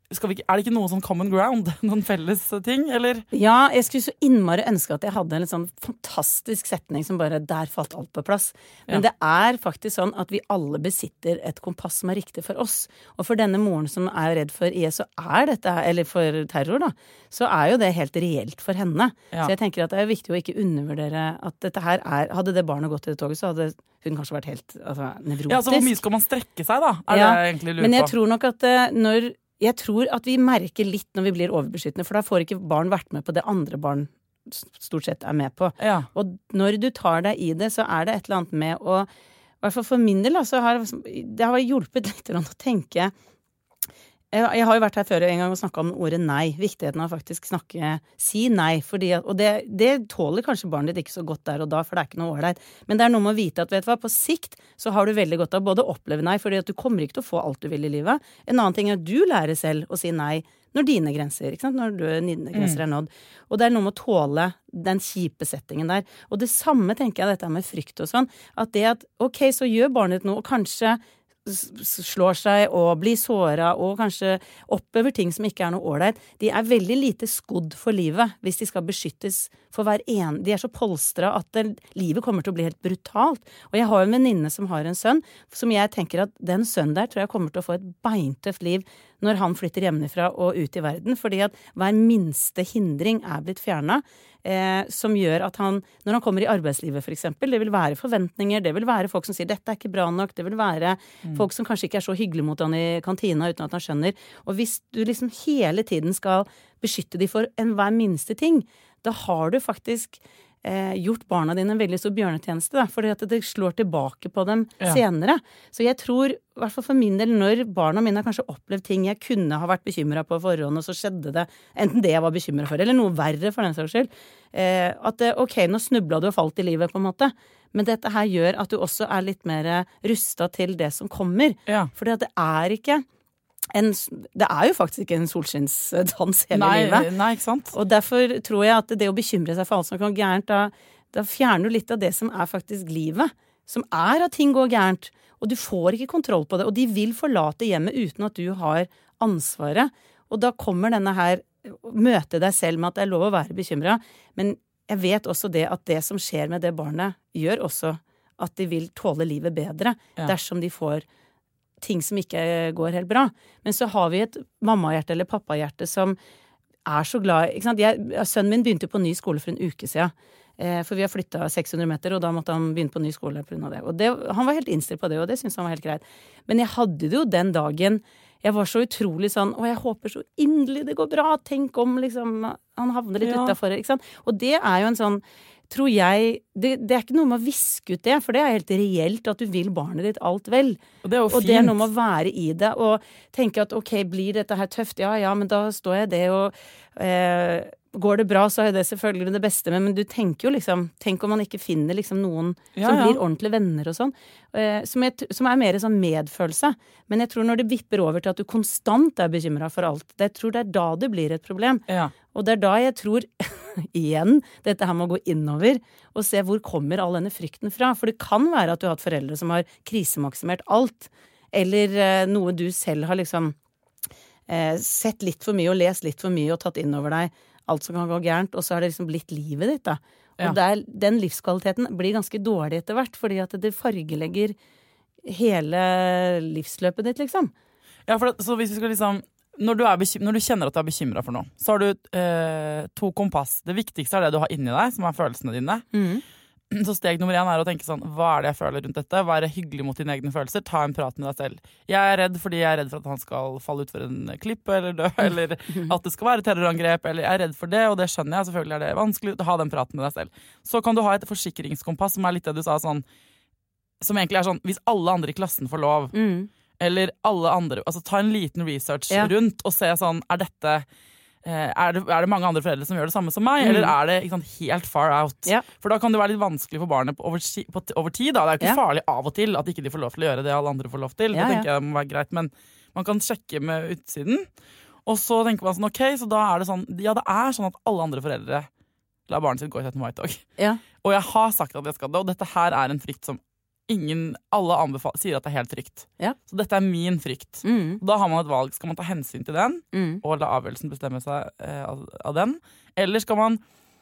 skal vi ikke, er det ikke noe sånn common ground? Noen felles ting, eller? Ja, jeg skulle så innmari ønske at jeg hadde en litt sånn fantastisk setning som bare, der falt alt på plass. Men ja. Det er faktisk sånn at vi alle besitter et kompass som er riktig for oss. Og for denne moren som er redd for I S, så er dette, eller for terror da, så er jo det helt reelt for henne. Ja. Så jeg tenker at det er viktig å ikke undervurdere at dette her er, hadde det barnet gått til det toget, så hadde hun kanskje vært helt altså, nevrotisk. Ja, så hvor mye skal man strekke seg da? Er ja. Det egentlig lurer på? Men jeg tror nok at når Jeg tror at vi merker litt når vi blir overbeskyttende, for da får ikke barn vært med på det andre barn stort sett er med på. Ja. Og når du tar deg I det, så er det et eller annet med å, I hvert fall for min del, så har det har hjulpet litt å tenke. Jeg har jo vært her før en gang og snakket om ordet nei. Viktigheten av faktisk snakke, si nei. Fordi, og det, det tåler kanskje barnet ditt ikke så godt der og da, for det er ikke noe ålreit. Men det er noe med å vite at, vet du hva, på sikt så har du veldig godt av både å oppleve nei, fordi at du kommer ikke til å få alt du vil I livet. En annen ting er at du lærer selv å si nei når dine grenser, ikke sant? Når du, dine grenser er nådd. Og det er noe med å tåle den kjipe settingen der. Og det samme tenker jeg dette med frykt og sånn, at det at, ok, så gjør barnet noe, og kanskje slår seg og blir såret og kanskje oppøver ting som ikke er noe ålreit. De er veldig lite skodd for livet hvis de skal beskyttes for hver en. De er så polstret at det, livet kommer til å bli helt brutalt. Og jeg har en venninne som har en sønn, som jeg tenker at den sønnen der tror jeg kommer til å få et beintøft liv når han flytter hjemmefra og ut I verden, fordi at hver minste hindring er blitt fjernet, eh, som gjør at han, når han kommer I arbeidslivet for eksempel, det vil være forventninger, det vil være folk som sier dette er ikke bra nok, det vil være mm. folk som kanskje ikke er så hyggelige mot han I kantina uten at han skjønner. Og hvis du liksom hele tiden skal beskytte de for en hver minste ting, da har du faktisk eh, gjort barna dine en veldig stor bjørnetjeneste, da, fordi at det slår tilbake på dem ja. Senere. Så jeg tror, I hvert fall for min del, når barna mine har kanskje opplevd ting jeg kunne ha vært bekymret på forhånd, og så skjedde det, enten det jeg var bekymret for, eller noe verre for den saks skyld, eh, at det, ok, nå snublet du og falt I livet på en måte, men dette her gjør at du også er litt mer rustet til det som kommer. Ja. Fordi at det er ikke En, det er jo faktisk ikke en solskinnsdans hele nei, livet. Nei, ikke sant? Og derfor tror jeg at det å bekymre seg for alt som kan gå gærent, da, da fjerner du litt av det som er faktisk livet. Som er at ting går gærent. Og du får ikke kontroll på det. Og de vil forlate hjemmet uten at du har ansvaret. Og da kommer denne her, møte deg selv med at det er lov å være bekymret. Men jeg vet også det at det som skjer med det barnet, gjør også at de vil tåle livet bedre. Ja. Dersom de får ting som ikke går helt bra. Men så har vi et mammahjerte eller pappahjerte som er så glad, ikke sant? Jeg, sønnen min begynte på ny skole for en uke siden, eh, for vi har flyttet seks hundre meter, og da måtte han begynne på ny skole på grunn av det. Og det, han var helt innstilt på det, og det synes han var helt greit. Men jeg hadde det jo den dagen, jeg var så utrolig sånn, og jeg håper så inderlig det går bra, tenk om liksom, han havner litt ja. Utenfor, ikke sant? Og det er jo en sånn, tror jeg, det, det er ikke noe med å viske ut det, for det er helt reelt at du vil barnet ditt alt vel. Og det er jo fint. Og det er noe med å være I det, og tenke at ok, blir dette her tøft? Ja, ja, men da står jeg det, og eh, går det bra, så er det selvfølgelig det beste, men, men du tenker jo liksom, tenk om man ikke finner liksom noen ja, som ja. Blir ordentlige venner og sånn, eh, som, er, som er mer sånn medfølelse. Men jeg tror når det vipper over til at du konstant er bekymret for alt, det, jeg tror det er da det blir et problem. Ja. Og det er da jeg tror, igjen, dette her må gå innover, og se hvor kommer all denne frykten fra. For det kan være at du har hatt foreldre som har krisemaksimert alt, eller eh, noe du selv har liksom eh, sett litt for mye og lest litt for mye og tatt innover deg, alt som kan gå gærent, og så har det liksom blitt livet ditt da. Og ja. Der, den livskvaliteten blir ganske dårlig etter hvert, fordi at det fargelegger hele livsløpet ditt, liksom. Ja, for det, så hvis vi skal liksom, når du, er bekym- når du kjenner at du er bekymret for noe, så har du eh, to kompass. Det viktigste er det du har inni deg, som er følelsene dine. Mm. Så steg nummer én er å tenke sånn, hva er det jeg føler rundt dette? Være hyggelig mot dine egne følelser, ta en prat med deg selv. Jeg er redd fordi jeg er redd for at han skal falle ut for en klipp eller dø, eller at det skal være terrorangrep, eller jeg er redd for det, og det skjønner jeg, selvfølgelig er det vanskelig å ha den praten med deg selv. Så kan du ha et forsikringskompass, som er litt det du sa sånn, som egentlig er sånn, hvis alle andre i klassen får lov, mm. eller alle andre, altså ta en liten research ja. Rundt og se sånn, er dette... Er det, er det mange andre foreldre som gjør det samme som meg, mm. eller er det ikke sant, helt far out? Ja. For da kan det være litt vanskelig for barnet over, på, over tid. Da. Det er jo ikke ja. Farlig av og til at ikke de får lov til å gjøre det alle andre får lov til. Ja, det tenker ja. Jeg må være greit, men man kan sjekke med utsiden. Og så tenker man sånn, ok, så da er det sånn, ja det er sånn at alle andre foreldre lar barnet sitt gå i syttende mai-tog. Ja. Og jeg har sagt at jeg skal det, og dette her er en frykt som ingen, alle anbefal- sier at det er helt trygt. Ja. Så dette er min frykt. Mm. Da har man et valg. Skal man ta hensyn til den, Mm. og la avgjørelsen bestemme seg eh, av, av den? Eller skal man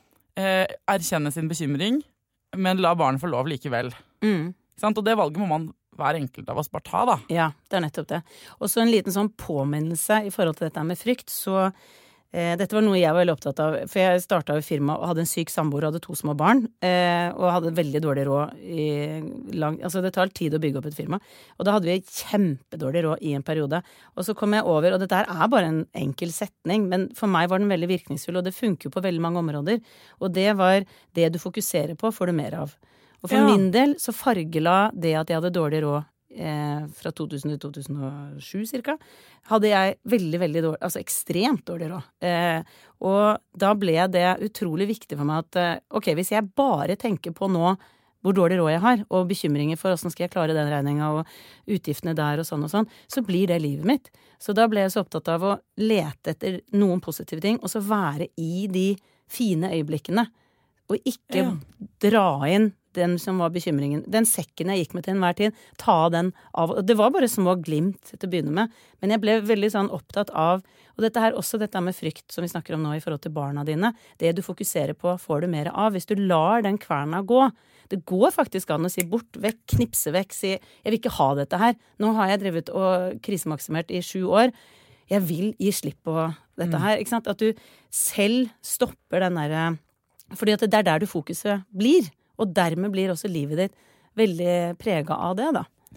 eh, erkjenne sin bekymring, men la barnet få lov likevel? Mm. Ikke sant? Og det valget må man hver enkelt av oss bare ta, da. Ja, det er nettopp det. Og så en liten sånn påminnelse i forhold til dette med frykt, så eh, dette var noe jeg var veldig opptatt av, for jeg startet jo firma og hadde en syk samboer og hadde to små barn, eh, og hadde veldig dårlig råd i lang, altså det tar tid å bygge opp et firma, og da hadde vi kjempedårlig råd i en periode, og så kom jeg over, og dette her er bare en enkel setning, men for meg var den veldig virkningsfull, og det funker jo på veldig mange områder, og det var det du fokuserer på, får du mer av. Og for Ja. min del så fargela det at jeg hadde dårlig råd eh, fra to tusen til to tusen og sju cirka, hadde jeg veldig, veldig dårlig, altså ekstremt dårlig råd. Eh, og da ble det utrolig viktig for meg at, eh, ok, hvis jeg bare tenker på nå hvor dårlig råd jeg har, og bekymringer for hvordan skal jeg klare den regningen, og utgiftene der og sånn og sånn, så blir det livet mitt. Så da ble jeg så opptatt av å lete etter noen positive ting, og så være i de fine øyeblikkene, og ikke Ja. dra inn den som var bekymringen. Den sekken jeg gikk med til enhver tid, ta den av. Det var bare små glimt til å begynne med, men jeg ble veldig sånn opptatt av, og dette her også dette med frykt som vi snakker om nå i forhold til barna dine, det du fokuserer på får du mer av. Hvis du lar den kverna gå, det går faktisk an å si bort, vekk, knipse vekk, si jeg vil ikke ha dette her. Nå har jeg drevet og krisemaksimert i sju år. Jeg vil gi slipp på dette her, ikke sant? At du selv stopper den der, fordi at det er der du fokuset blir. Og dermed blir også livet ditt veldig preget av det, da.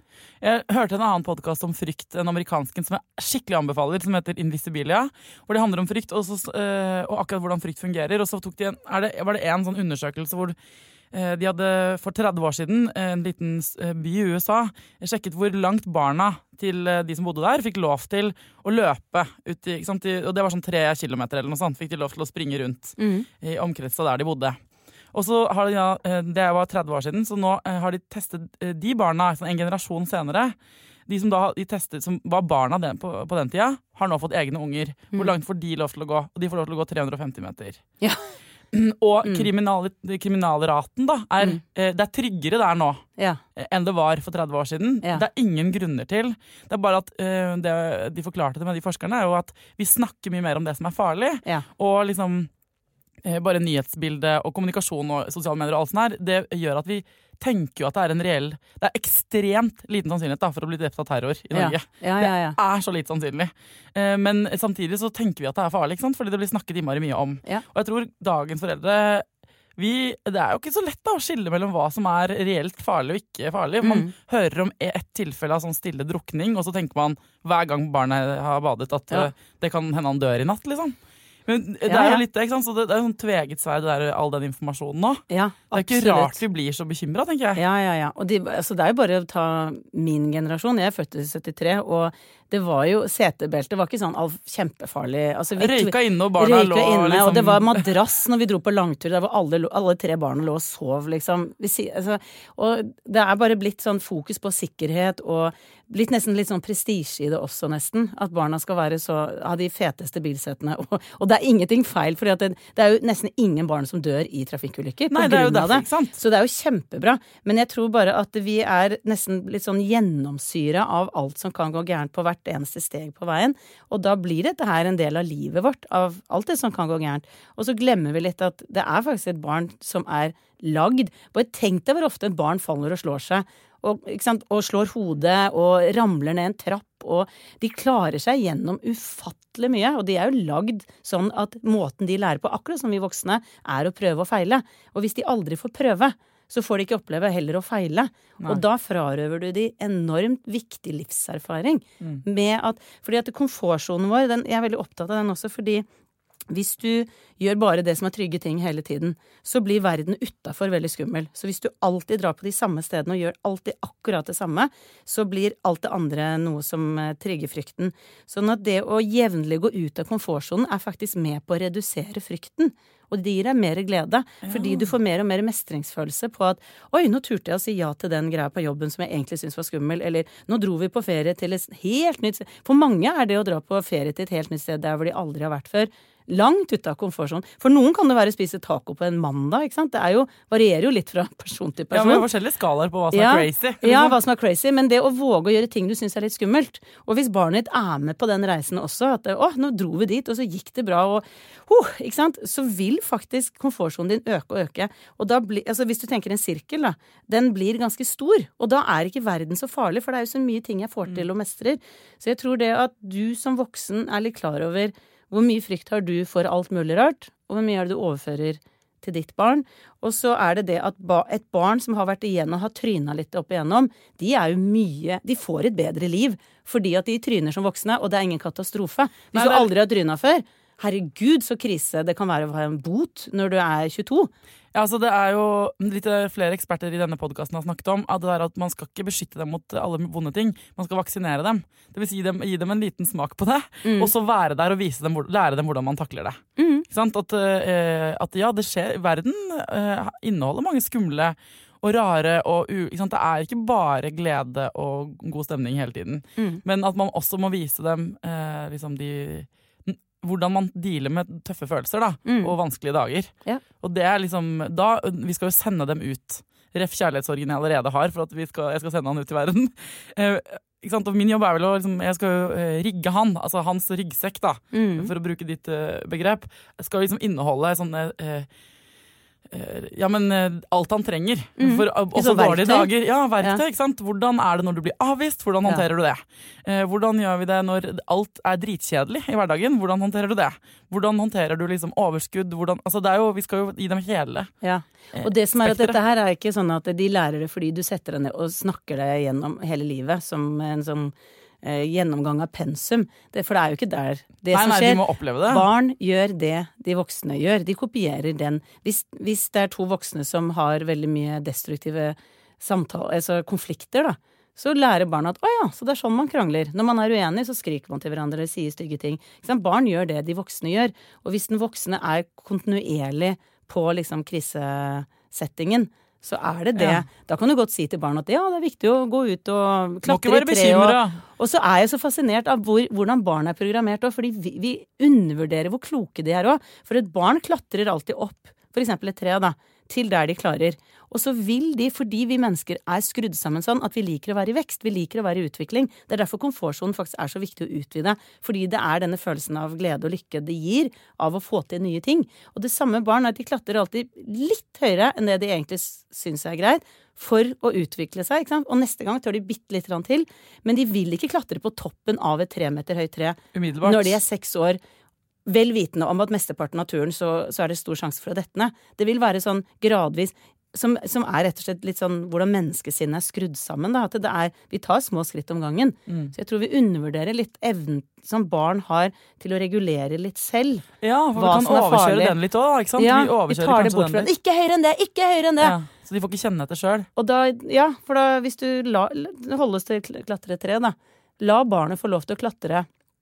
Jeg hørte en annen podcast om frykt, en amerikansk som jeg skikkelig anbefaler, som heter Invisibilia, hvor det handler om frykt, og, så, øh, og akkurat hvordan frykt fungerer. Og så tok de en, er det, var det en sånn undersøkelse hvor øh, de hadde for tretti år siden, en liten by i U S A, sjekket hvor langt barna til de som bodde der, fikk lov til å løpe ut i, ikke sant? Og det var sånn tre kilometer eller noe sånt, fikk de lov til å springe rundt Mm. i omkretsa der de bodde. Og så har de, ja, det var tretti år siden, så nå har de testet de barna en generasjon senere. De som da de testet, som var barna den, på, på den tida, har nå fått egne unger. Hvor langt får de lov til å gå? Og de får lov til å gå tre hundre og femti meter. Ja. Og kriminal, kriminalraten da, er, Mm. det er tryggere der nå Ja. enn det var for tretti år siden. Ja. Det er ingen grunner til. Det er bare at uh, det, de forklarte det med de forskerne, er jo at vi snakker mye mer om det som er farlig. Ja. Og liksom bare nyhetsbilde og kommunikasjon og sosiale medier og alt sånt her, det gjør at vi tenker jo at det er en reell, det er ekstremt liten sannsynlighet da, for å bli drept av terror i Norge. Ja, ja, ja. Det er så lite sannsynlig. Eh, men samtidig så tenker vi at det er farlig, ikke sant? Fordi det blir snakket innmari mye om. Ja. Og jeg tror dagens foreldre, vi, det er jo ikke så lett da, å skille mellom hva som er reelt farlig og ikke farlig. Man Mm. hører om et tilfelle av sånn stille drukning, og så tenker man hver gang barnet har badet at Ja. eh, det kan hende han dør i natt, liksom. Men det Ja, er ja. jo litt det, ikke sant? Så det, det er jo sånn tveget sverd, det der, all den informasjonen nå. Ja, Det er ikke absolutt. rart vi blir så bekymret, tenker jeg. Ja, ja, ja. Og de, altså det er jo bare å ta min generasjon. Jeg er født i syttitre, og det var jo, setebeltet var ikke sånn all, kjempefarlig. Altså, vi, Røyka inne, og barna røyka lå inne, liksom og det var madrass når vi dro på langtur, der hvor alle, lå- alle tre barna lå og sov, liksom. Vi, si- altså, og det er bare blitt sånn fokus på sikkerhet, og blitt nesten litt sånn prestisje i det også, nesten. At barna skal være så, ha de feteste bilsetene. Og, og det er ingenting feil, for det, det er jo nesten ingen barn som dør i trafikkulykker på Nei, det er jo grunn av derfor, det. ikke sant? Så det er jo kjempebra. Men jeg tror bare at vi er nesten litt sånn gjennomsyra av alt som kan gå gærent på hvert eneste steg på veien. Og da blir dette her en del av livet vårt, av alt det som kan gå gærent. Og så glemmer vi litt at det er faktisk et barn som er lagd. Bare tenk deg hvor ofte et barn faller og slår seg. Og, ikke sant? Og slår hodet og ramler ned en trapp. Og de klarer seg gjennom ufattelig mye. Og de er jo lagd sånn at måten de lærer på, akkurat som vi voksne, er å prøve og feile. Og hvis de aldri får prøve, så får de ikke oppleve heller å feile. Nei. Og da frarøver du de enormt viktig livserfaring. Mm. Med at, fordi at komfortsonen vår, den, jeg er veldig opptatt av den også, fordi hvis du gjør bare det som er trygge ting hele tiden, så blir verden utenfor veldig skummel. Så hvis du alltid drar på de samme stedene og gjør alltid akkurat det samme, så blir alt det andre noe som trigger frykten. Sånn at det å jevnlig gå ut av komfortsonen er faktisk med på å redusere frykten. Og det gir deg mer glede, fordi du får mer og mer mestringsfølelse på at oi, nå turte jeg å si ja til den greia på jobben som jeg egentlig synes var skummel, eller nå dro vi på ferie til et helt nytt sted. For mange er det å dra på ferie til et helt nytt sted der hvor de aldri har vært før, langt ut av komfortsonen. For noen kan det være å spise taco på en mandag, ikke sant? Det er jo, varierer jo litt fra person til person. Ja, men det er forskjellige skalaer på hva som ja, er crazy. Liksom. Ja, hva som er crazy, men det å våge å gjøre ting du synes er litt skummelt. Og hvis barnet ditt er med på den reisen også, at å, nå dro vi dit, og så gikk det bra, og huh, ikke sant? Så vil faktisk komfortsonen din øke og øke. Og da blir, altså hvis du tenker en sirkel da, den blir ganske stor, og da er ikke verden så farlig, for det er jo så mye ting jeg får til og mestrer. Så jeg tror det at du som voksen er litt klar over hvor mye frykt har du for alt mulig rart, og hvor mye er det du overfører til ditt barn. Og så er det det at ba- et barn som har vært igjen og har trynet litt opp igjennom, de er jo mye, de får et bedre liv, fordi at de tryner som voksne, og det er ingen katastrofe. Hvis Nei, du det er- aldri har trynet før, herregud så krise det kan være å ha en bot når du er tjueto. Ja, altså det er jo litt flere eksperter i denne podcasten har snakket om at det er at man skal ikke beskytte dem mot alle vonde ting, man skal vaksinere dem. Det vil si dem, gi dem en liten smak på det, Mm. og så være der og vise dem, hvor- lære dem hvordan man takler det. Mm. Ikke sant? At, eh, at ja, det skjer, verden eh, inneholder mange skumle og rare og u... Ikke sant? Det er ikke bare glede og god stemning hele tiden, Mm. men at man også må vise dem eh, liksom de... hvordan man dealer med tøffe følelser da, Mm. og vanskelige dager. Ja. Og det er liksom, da, vi skal jo sende dem ut. Ref kjærlighetssorgen jeg allerede har, for at vi skal, jeg skal sende han ut i verden. Eh, ikke sant? Og min jobb er vel å, liksom, jeg skal jo eh, rigge han, altså hans ryggsekk da, Mm. for å bruke ditt eh, begrep, skal liksom inneholde sånne... Eh, eh, ja, men eh, alt han trenger. Mm. For uh, også Sånn dårlige verktøy. dager. Ja, verktøy, Ja. ikke sant? Hvordan er det når du blir avvist? Hvordan Ja. håndterer du det? Eh, hvordan gjør vi det når alt er dritkjedelig i hverdagen? Hvordan håndterer du det? Hvordan håndterer du liksom overskudd? Hvordan, altså det er jo, vi skal jo gi dem hele. Ja, og det som er at spektret. dette her er ikke sånn at de lærer det fordi du setter deg ned og snakker det gjennom hele livet som en sånn eh, gjennomgang av pensum. Det, for det er jo ikke der det Nei, som nei, skjer. de må oppleve det. Barn gjør det de voksne gjør. De kopierer den. Hvis, hvis det er to voksne som har veldig mye destruktive samtaler, altså konflikter da, så lærer barna at, å ja, så det er sånn man krangler. Når man er uenig, så skriker man til hverandre eller sier stygge ting. Ikke sant? Barn gjør det de voksne gjør. Og hvis den voksne er kontinuerlig på liksom krisesettingen, så er det det. Ja. Da kan du godt si til barn at ja, det er viktig å gå ut og Må ikke klatre være i tre. Og, bekymret. og så er jeg så fascinert av hvor, hvordan barn er programmert også, fordi vi, vi undervurderer hvor kloke de er også. For et barn klatrer alltid opp, for eksempel et tre da, til der de klarer. Og så vil de, fordi vi mennesker er skrudd sammen sånn, at vi liker å være i vekst, vi liker å være i utvikling. Det er derfor komfortsonen faktisk er så viktig å utvide, fordi det er denne følelsen av glede og lykke det gir av å få til nye ting. Og det samme barn er at de klatrer alltid litt høyere enn det de egentlig syns er greit, for å utvikle seg, ikke sant? Og neste gang tør de bitte litt til, men de vil ikke klatre på toppen av et tre meter høyt tre Umiddelbart. når de er seks år, vel vitende om at mesteparten av turen så, så er det stor sjanse for å dette ned. Det vil være sånn gradvis, som, som er rett og slett litt sånn hvordan menneskesinnet er skrudd sammen, da, at det er, vi tar små skritt om gangen. Mm. Så jeg tror vi undervurderer litt evnen som barn har til å regulere litt selv. Ja, for hva vi kan som er overkjøre farlig. den litt også, ikke sant? Ja, vi vi overkjører tar det kanskje bort fra den den. litt. Ikke høyere enn det, ikke høyere enn det! Ja, så de får ikke kjenne etter selv. Og da, ja, for da, hvis du la, holdes til klatretre, da, la barnet få lov til å klatre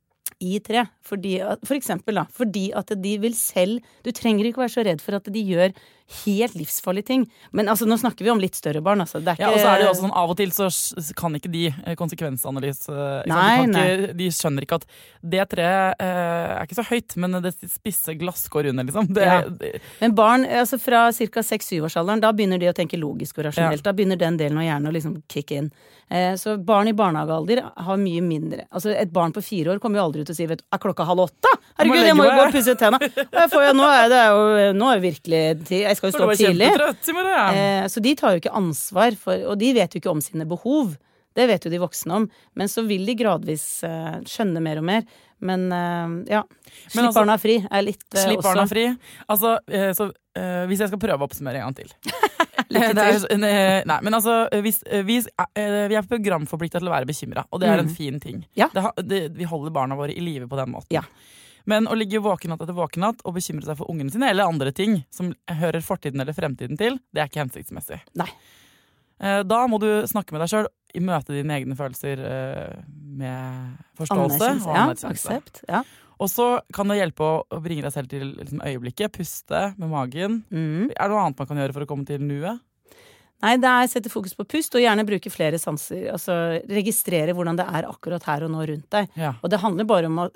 i tre, fordi, for eksempel da, fordi at de vil selv, du trenger ikke være så redd for at de gjør helt livsfarlige ting, men altså nå snakker vi om litt større barn, altså. Det er ikke, Ja, og så er det jo også sånn, av og til så s- kan ikke de eh, konsekvensanalyse, eh, ikke sant? Nei, de, kan nei. ikke, de skjønner ikke at det treet eh, er ikke så høyt, men det spisse glass går under, liksom. Det, Ja. det, Men barn, altså fra ca. seks-syv-årsalderen, da begynner de å tenke logisk og rasjonelt. Ja. Da begynner den delen av hjernen å liksom kick in. Eh, så barn i barnehagealder har mye mindre. Altså et barn på fire år kommer jo aldri ut og sier, vet du, er klokka halv åtte? Herregud, jeg må jo legge gå meg. og pusse tenna. Og jeg får, jo- nå er det jo, nå er det virkelig tid. Jeg skal jo så stå det opp var tidlig. kjempetrøtt i morgen. Eh, så de tar jo ikke ansvar for, og de vet jo ikke om sine behov. Det vet jo de voksne om. Men så vil de gradvis eh, skjønne mer og mer. Men eh, ja, slipp altså- barna fri er litt eh, Slipp også. barna fri. Altså, eh, så eh, hvis jeg skal prøve å oppsummere en gang til. Lykke Det er, til. eh, nei, men altså, hvis, eh, vi, eh, vi er programforpliktet til å være bekymret, og det er en Mm. fin ting. Ja. Det, ha- det, vi holder barna våre i live på den måten. Ja. Men å ligge våkennatt etter våkennatt og bekymre seg for ungene sine, eller andre ting som hører fortiden eller fremtiden til, det er ikke hensiktsmessig. Nei. Eh, Da må du snakke med deg selv møte dine egne følelser uh, med forståelse og ja, anerkjennelse. aksept, ja. Og så kan det hjelpe å, å bringe deg selv til liksom, øyeblikket, puste med magen. Mm. Er det noe annet man kan gjøre for å komme til nuet? Nei, det er sette fokus på pust, og gjerne bruke flere sanser. Altså registrere hvordan det er akkurat her og nå rundt deg. Ja. Og det handler bare om å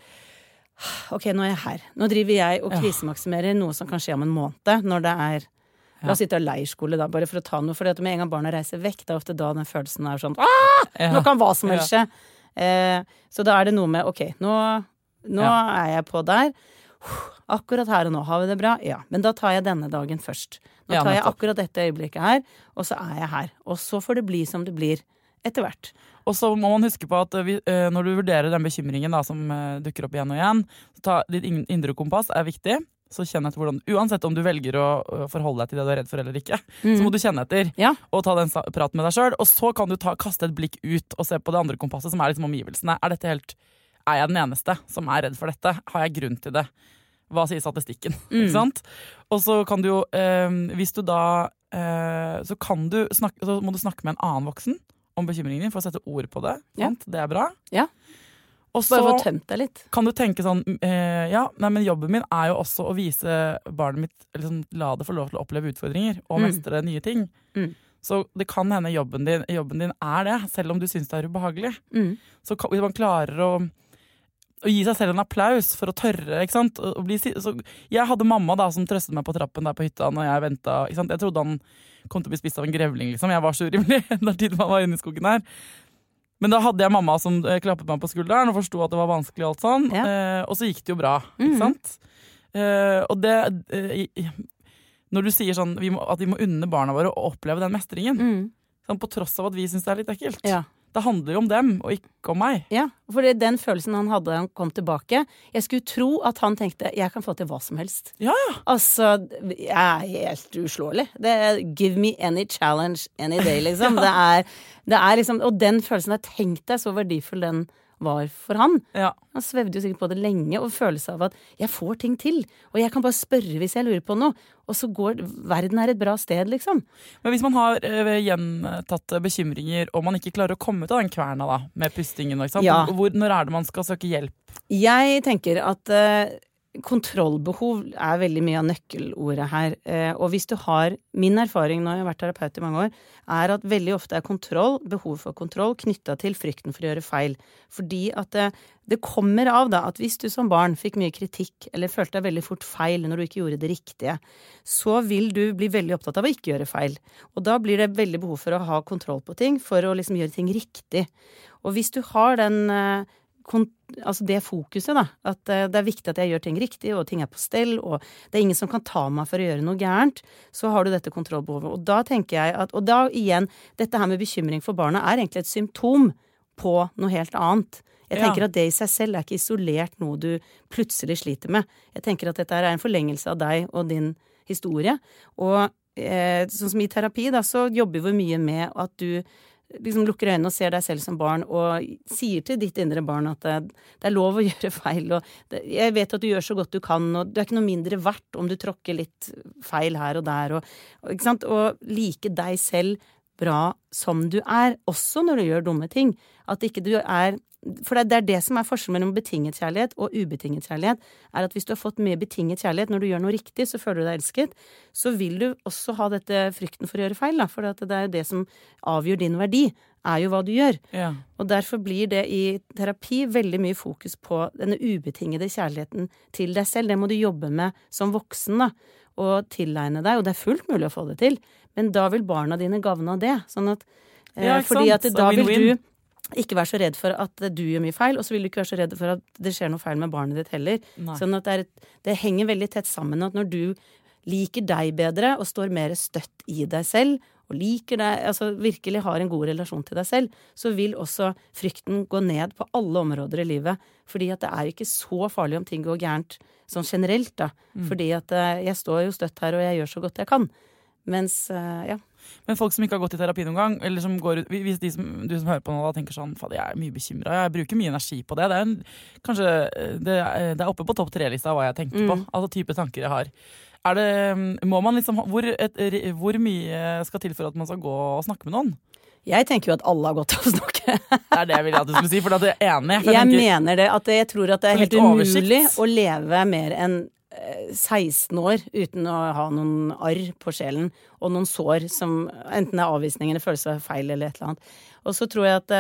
ok, nå er jeg her. Nå driver jeg og Ja. krisemaksimerer noe som kan skje om en måned, når det er La oss sitte av leirskole, da, bare for å ta noe. For med en gang barna reiser vekk, det er ofte da den følelsen er sånn Aah! Ja. Nå kan hva som helst skje. Eh, så da er det noe med ok, nå, nå Ja. er jeg på der. Akkurat her og nå har vi det bra. Ja, men da tar jeg denne dagen først. Nå Ja, tar jeg nettopp. akkurat dette øyeblikket her, og så er jeg her. Og så får det bli som det blir etter hvert. Og så må man huske på at vi, eh, når du vurderer den bekymringen da, som eh, dukker opp igjen og igjen, så ta, ditt in- indre kompass er viktig. Så kjenn etter hvordan, uansett om du velger å ø, forholde deg til det du er redd for eller ikke, så må du kjenne etter Ja. og ta den sa- praten med deg selv. Og så kan du ta, kaste et blikk ut og se på det andre kompasset, som er liksom omgivelsene. Er dette helt, er jeg den eneste som er redd for dette? Har jeg grunn til det? Hva sier statistikken? Ikke sant? Og så kan du jo, eh, hvis du da, eh, så kan du snakke, så må du snakke med en annen voksen om bekymringen din for å sette ord på det. Ja. Sant? Det er bra. Ja. Og så Bare få tømt deg litt. kan du tenke sånn, eh, ja, nei, men jobben min er jo også å vise barnet mitt, liksom, la det få lov til å oppleve utfordringer og mestre nye ting. Mm. Så det kan hende jobben din, jobben din er det, selv om du synes det er ubehagelig. Mm. Så kan, hvis man klarer å, å gi seg selv en applaus for å tørre, ikke sant? Og, og bli, si- så, jeg hadde mamma da, som trøstet meg på trappen der på hytta når jeg ventet, ikke sant? Jeg trodde han kom til å bli spist av en grevling, liksom. Jeg var så urimelig når tiden man var inne i skogen her. Men da hadde jeg mamma som eh, klappet meg på skulderen og forstod at det var vanskelig og alt sånn. Ja. Eh, og så gikk det jo bra, ikke Mhm. sant? Eh, og det eh, i- når du sier sånn vi må, at vi må unne barna våre å oppleve den mestringen, Mm. sånn, på tross av at vi synes det er litt ekkelt. Ja. Det handler jo om dem, og ikke om meg. Ja, for det er den følelsen han hadde da han kom tilbake. Jeg skulle tro at han tenkte jeg kan få til hva som helst. Ja, ja. Altså, jeg er helt uslåelig. Det er give me any challenge any day, liksom. Det er, det er liksom, og den følelsen, jeg tenkte så verdifull den var for han. ja. Han svevde jo sikkert på det lenge, og følelse av at jeg får ting til, og jeg kan bare spørre hvis jeg lurer på noe, og så går verden er et bra sted, liksom. Men hvis man har eh, gjentatt bekymringer, og man ikke klarer å komme ut av den kverna da, med pustingen, ikke sant? Ja. Hvor, når er det man skal søke hjelp? Jeg tenker at eh, kontrollbehov er veldig mye av nøkkelordet her. Eh, og hvis du har, min erfaring når jeg har vært terapeut i mange år, er at veldig ofte er kontroll, behov for kontroll, knyttet til frykten for å gjøre feil. Fordi at det, det kommer av da, at hvis du som barn fikk mye kritikk, eller følte deg veldig fort feil når du ikke gjorde det riktige, så vil du bli veldig opptatt av å ikke gjøre feil. Og da blir det veldig behov for å ha kontroll på ting, for å liksom gjøre ting riktig. Og hvis du har den eh, Kon- altså det fokuset da, at uh, det er viktig at jeg gjør ting riktig, og ting er på stell, og det er ingen som kan ta meg for å gjøre noe gærent, så har du dette kontrollbehovet. Og da tenker jeg at, og da igjen, dette her med bekymring for barna er egentlig et symptom på noe helt annet. Jeg Ja. tenker at det i seg selv er ikke isolert noe du plutselig sliter med. Jeg tenker at dette er en forlengelse av deg og din historie. Og eh, sånn som i terapi da, så jobber vi mye med at du liksom lukker øynene og ser deg selv som barn og sier til ditt indre barn at det, det er lov å gjøre feil, og det, jeg vet at du gjør så godt du kan, og du er ikke noe mindre verdt om du tråkker litt feil her og der, og, og, ikke sant? Og like deg selv bra som du er, også når du gjør dumme ting. At ikke du er For det er det som er forskjellen mellom betinget kjærlighet og ubetinget kjærlighet, er at hvis du har fått mye betinget kjærlighet, når du gjør noe riktig, så føler du deg elsket, så vil du også ha dette frykten for å gjøre feil, da, for det er jo det som avgjør din verdi, er jo hva du gjør. Ja. Og derfor blir det i terapi veldig mye fokus på denne ubetingede kjærligheten til deg selv. Det må du jobbe med som voksen, da, og tilegne deg, og det er fullt mulig å få det til, men da vil barna dine gavne av det, sånn at, eh, Ja, ikke fordi sant? at Så da vil win-win. du ikke være så redd for at du gjør mye feil, og så vil du ikke være så redd for at det skjer noe feil med barnet ditt heller. Nei. Sånn at det, er et, det henger veldig tett sammen at når du liker deg bedre og står mer støtt i deg selv, og liker deg, altså virkelig har en god relasjon til deg selv, så vil også frykten gå ned på alle områder i livet. Fordi at det er ikke så farlig om ting går gærent sånn generelt, da. Mm. Fordi at eh, jeg står jo støtt her, og jeg gjør så godt jeg kan. Mens, eh, ja. Men folk som ikke har gått i terapi noen gang, eller som går ut, hvis de som, du som hører på nå da tenker sånn, fader, jeg er mye bekymret, jeg bruker mye energi på det, det er en, kanskje, det er, det er oppe på topp tre-lista av hva jeg tenker Mm. på, altså type tanker jeg har. Er det, må man liksom, ha- hvor, et, hvor mye skal til for at man skal gå og snakke med noen? Jeg tenker jo at alle har godt av å snakke. Det er det jeg vil at du skulle si, for at jeg er enig. Jeg, jeg mener det, at jeg tror at det er helt umulig oversikt. Å leve mer enn seksten år uten å ha noen arr på sjelen og noen sår som enten er avvisning eller følelse av feil eller et eller annet. Og så tror jeg at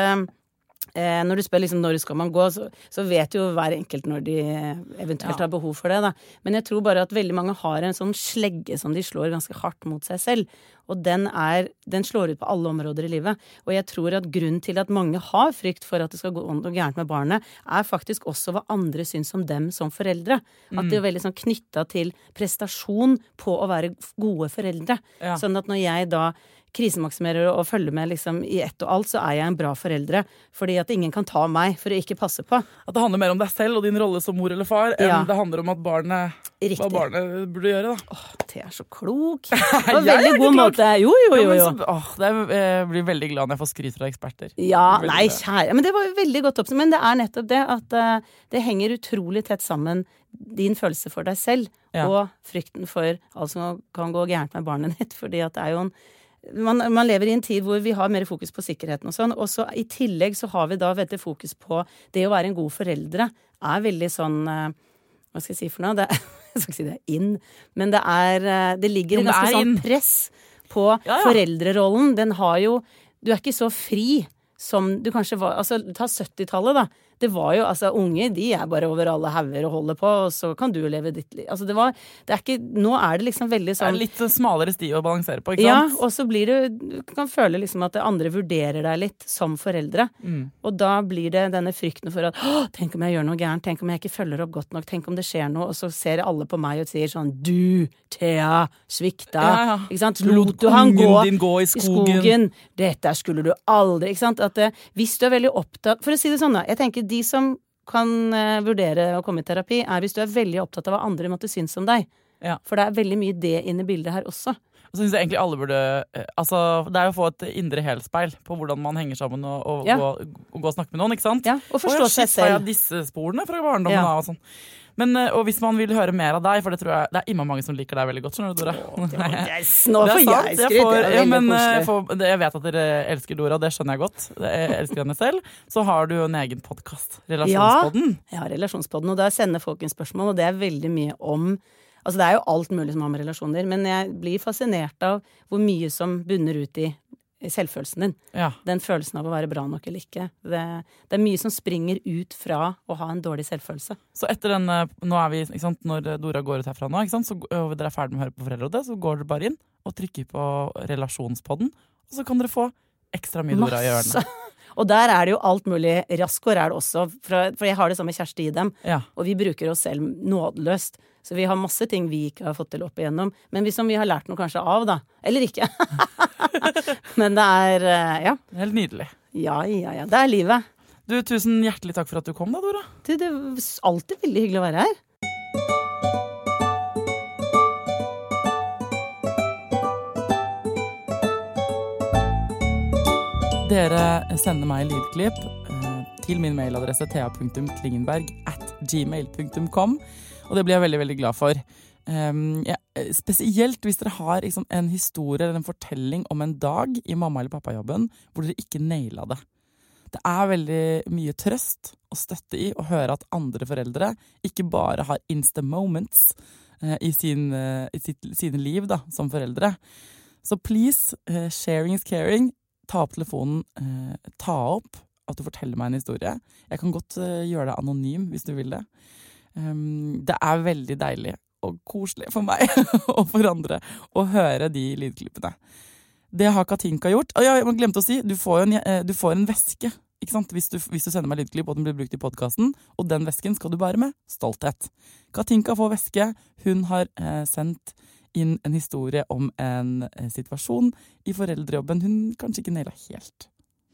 eh, når du spør liksom når skal man gå, så, så vet jo hver enkelt når de eventuelt Ja. har behov for det da. Men jeg tror bare at veldig mange har en sånn slegge som de slår ganske hardt mot seg selv. Og den, er, den slår ut på alle områder i livet. Og jeg tror at grunnen til at mange har frykt for at det skal gå noe gærent med barnet, er faktisk også hva andre syns om dem som foreldre. At det er veldig sånn knyttet til prestasjon på å være gode foreldre. Ja. Sånn at når jeg da krisemaksimerer og følger med liksom i ett og alt, så er jeg en bra foreldre. Fordi at ingen kan ta meg for å ikke passe på. At det handler mer om deg selv og din rolle som mor eller far, enn Ja. det handler om at barnet, Riktig. hva barnet burde gjøre, da. Åh, det er så klok. På Jeg en er veldig ikke god klok. måte. Jo, jo, jo, men jo. så- åh, det er, jeg blir veldig glad når jeg får skryt fra eksperter. Ja, Veldig nei, bra. kjære. Men det var jo veldig godt oppsummert. Men det er nettopp det at uh, det henger utrolig tett sammen din følelse for deg selv Ja. og frykten for alt som kan gå gærent med barnet ditt. Fordi at det er jo en man, man lever i en tid hvor vi har mer fokus på sikkerheten og sånn, og så i tillegg så har vi da veldig fokus på det å være en god foreldre er veldig sånn, uh, hva skal jeg si for noe? Det, jeg skal ikke si det er inn, men det er, uh, det ligger Jo, en det ganske er sånn inn. press på Ja, ja. foreldrerollen. Den har jo, du er ikke så fri som du kanskje var, altså ta syttitallet da, det var jo, altså unge, de er bare over alle hauger og holder på, og så kan du leve ditt liv. Altså det var, det er ikke, nå er det liksom veldig Det sånn er litt smalere sti å balansere på, ikke ja, sant? og så blir det, du kan føle liksom at det andre vurderer deg litt som foreldre. Mm. Og da blir det denne frykten for at, åh, tenk om jeg gjør noe gærent, tenk om jeg ikke følger opp godt nok, tenk om det skjer noe, og så ser alle på meg og sier sånn, du, Thea, svikta, Ja, ja. ikke sant? Du lot Lot du han ungen gå din gå i skogen. Dette skulle du aldri, ikke sant? At det, hvis du er veldig opptatt, for å si det sånn da, jeg tenker de som kan uh, vurdere å komme i terapi, er hvis du er veldig opptatt av hva andre måtte synes om deg. Ja. For det er veldig mye det inne i bildet her også. Og så synes jeg egentlig alle burde eh, altså, det er jo å få et indre helspeil på hvordan man henger sammen og, og, Ja. gå, og gå og snakke med noen, ikke sant? Ja, og forstå Og ja, seg shit, har jeg selv. disse sporene fra barndommen Ja. av og sånn. Men, eh, og hvis man vil høre mer av deg, for det tror jeg det er immer mange som liker deg veldig godt, skjønner du, Dora? Yes, nå Det er får sant, jeg jeg skryt, får- det er ja, veldig men, eh, jeg, koselig. får, det, jeg vet at dere elsker Dora, det skjønner jeg godt. Jeg elsker henne selv. Så har du jo en egen podcast, Relasjonspodden. Jeg har relasjonspodden, og der sender folk en spørsmål, og det er veldig mye om altså det er jo alt mulig som har med relasjoner, men jeg blir fascinert av hvor mye som bunner ut i i selvfølelsen din. Ja. Den følelsen av å være bra nok eller ikke. Det, det er mye som springer ut fra å ha en dårlig selvfølelse. Så etter den, eh, nå er vi, ikke sant, når Dora går ut herfra nå, ikke sant, så og dere er ferdig med å høre på Foreldrerådet, så går dere bare inn og trykker på relasjonspodden, og så kan dere få ekstra mye Dora i ørene. Og der er det jo alt mulig. Raskår er det også, for, for jeg har det samme Kjersti i dem. Ja. Og vi bruker oss selv nådeløst. Så vi har masse ting vi ikke har fått til opp igjennom. Men vi som vi har lært noe kanskje av, da. Eller ikke. Men det er, eh, ja. Helt nydelig. Ja, ja, ja. Det er livet. Du, tusen hjertelig takk for at du kom da, Dora. Du, det er alltid veldig hyggelig å være her. Dere sender meg lydklipp eh, til min mailadresse thea punktum klingenberg at gmail punktum com, og det blir jeg veldig, veldig glad for. Um, ja, spesielt hvis dere har liksom, en historie eller en fortelling om en dag i mamma- eller pappajobben hvor dere ikke naila det. Det er veldig mye trøst og støtte i å høre at andre foreldre ikke bare har insta moments eh, i, sin, eh, i sitt, sine liv da, som foreldre. Så please, eh, sharing is caring. Ta opp telefonen, eh, ta opp at du forteller meg en historie. Jeg kan godt eh, gjøre det anonym hvis du vil det. Um, det er veldig deilig og koselig for meg og for andre å høre de lydklippene. Det har Katinka gjort. Og ja, jeg glemte å si, du får en, eh, du får en veske, ikke sant? Hvis du, hvis du sender meg lydklipp og den blir brukt i podcasten, og den vesken skal du bære med stolthet. Katinka får veske. Hun har eh, sendt inn en historie om en eh, situasjon i foreldrejobben hun kanskje ikke naila helt.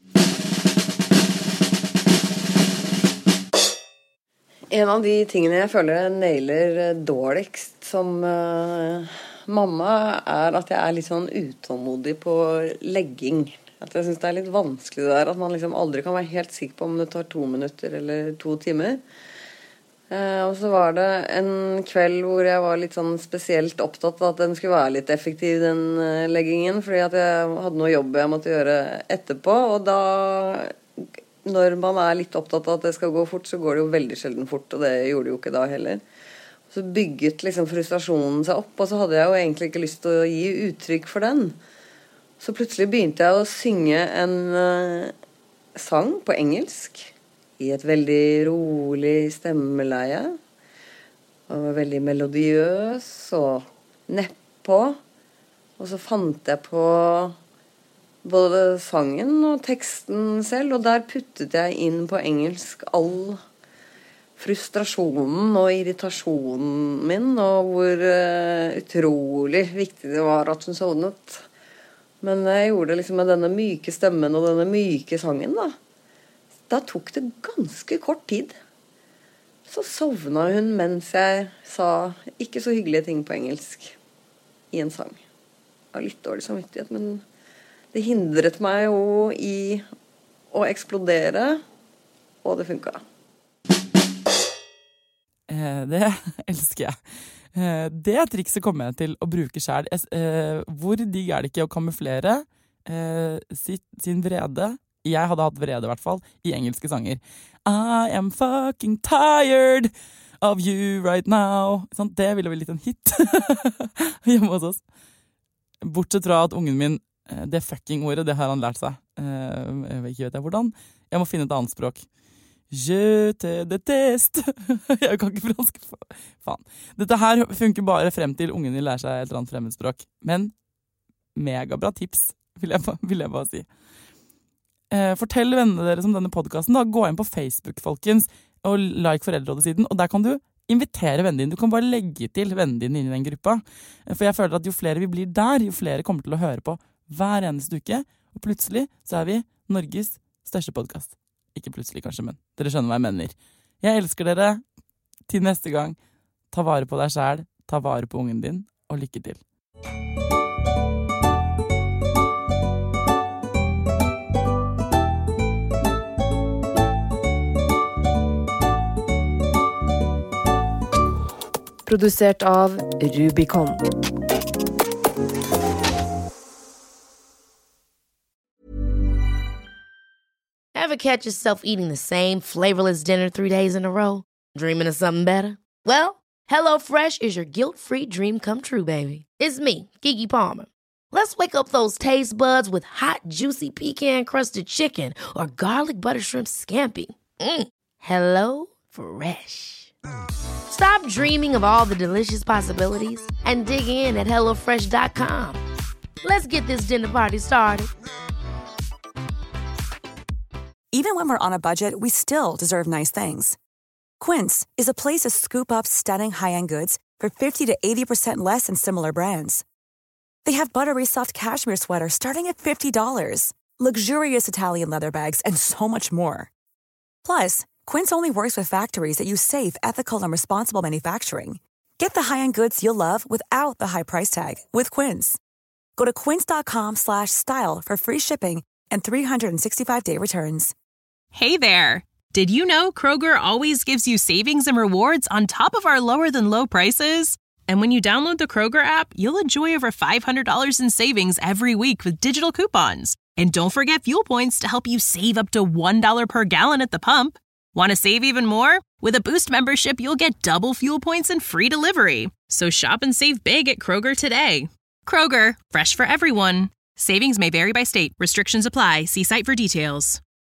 En av de tingene jeg føler jeg nailer dårligst som uh, mamma, er at jeg er litt sånn utålmodig på legging. At jeg synes det er litt vanskelig det der, at man liksom aldri kan være helt sikker på om det tar to minutter eller to timer. Eh, og så var det en kveld hvor jeg var litt sånn spesielt opptatt av at den skulle være litt effektiv, den eh, leggingen, fordi at jeg hadde noe jobb jeg måtte gjøre etterpå, og da, når man er litt opptatt av at det skal gå fort, så går det jo veldig sjelden fort, og det gjorde det jo ikke da heller. Så bygget liksom frustrasjonen seg opp, og så hadde jeg jo egentlig ikke lyst til å gi uttrykk for den. Så plutselig begynte jeg å synge en uh, sang på engelsk, i et veldig rolig stemmeleie, og veldig melodiøs og nedpå. Og så fant jeg på både sangen og teksten selv, og der puttet jeg inn på engelsk all frustrasjonen og irritasjonen min, og hvor uh, utrolig viktig det var at hun sovnet. Men jeg gjorde det liksom med denne myke stemmen og denne myke sangen da. Da tok det ganske kort tid. Så sovna hun mens jeg sa ikke så hyggelige ting på engelsk i en sang. Jeg har litt dårlig samvittighet, men det hindret meg jo i å eksplodere, og det funket. Eh, det elsker jeg. Eh, det trikset kommer jeg til å bruke selv. Eh, hvor digg er det ikke å kamuflere eh, sitt, sin vrede? Jeg hadde hatt vrede i hvert fall, i engelske sanger. I am fucking tired of you right now. Sånn, det ville vel litt en hit hjemme hos oss. Bortsett fra at ungen min, det fucking ordet, det har han lært seg. Jeg vet ikke vet jeg hvordan. Jeg må finne et annet språk. Je te déteste. Jeg kan ikke fransk. Faen. Dette her funker bare frem til ungen din lærer seg et eller annet fremmedspråk. Men megabra tips, vil jeg, vil jeg bare si. Eh, fortell vennene deres om denne podcasten da. Gå inn på Facebook, folkens, og like Foreldrerådet-siden, og der kan du invitere vennen din. Du kan bare legge til vennen din inn i den gruppa. For jeg føler at jo flere vi blir der, jo flere kommer til å høre på hver eneste uke, og plutselig så er vi Norges største podcast. Ikke plutselig kanskje, men dere skjønner hva jeg mener. Jeg elsker dere. Til neste gang, ta vare på deg selv, ta vare på ungen din, og lykke til. Produsert av Rubicon. Ever catch yourself eating the same flavorless dinner three days in a row? Dreaming of something better? Well, HelloFresh is your guilt-free dream come true, baby. It's me, Keke Palmer. Let's wake up those taste buds with hot, juicy pecan-crusted chicken or garlic butter shrimp scampi. Mm. Hello Fresh. Stop dreaming of all the delicious possibilities and dig in at hello fresh dot com. Let's get this dinner party started. Even when we're on a budget, we still deserve nice things. Quince is a place to scoop up stunning high-end goods for fifty to eighty percent less than similar brands. They have buttery soft cashmere sweaters starting at fifty dollars, luxurious Italian leather bags, and so much more. Plus, Quince only works with factories that use safe, ethical, and responsible manufacturing. Get the high-end goods you'll love without the high price tag with Quince. Go to quince.com slash style for free shipping and three sixty-five day returns. Hey there! Did you know Kroger always gives you savings and rewards on top of our lower-than-low prices? And when you download the Kroger app, you'll enjoy over five hundred dollars in savings every week with digital coupons. And don't forget fuel points to help you save up to one dollar per gallon at the pump. Want to save even more? With a Boost membership, you'll get double fuel points and free delivery. So shop and save big at Kroger today. Kroger, fresh for everyone. Savings may vary by state. Restrictions apply. See site for details.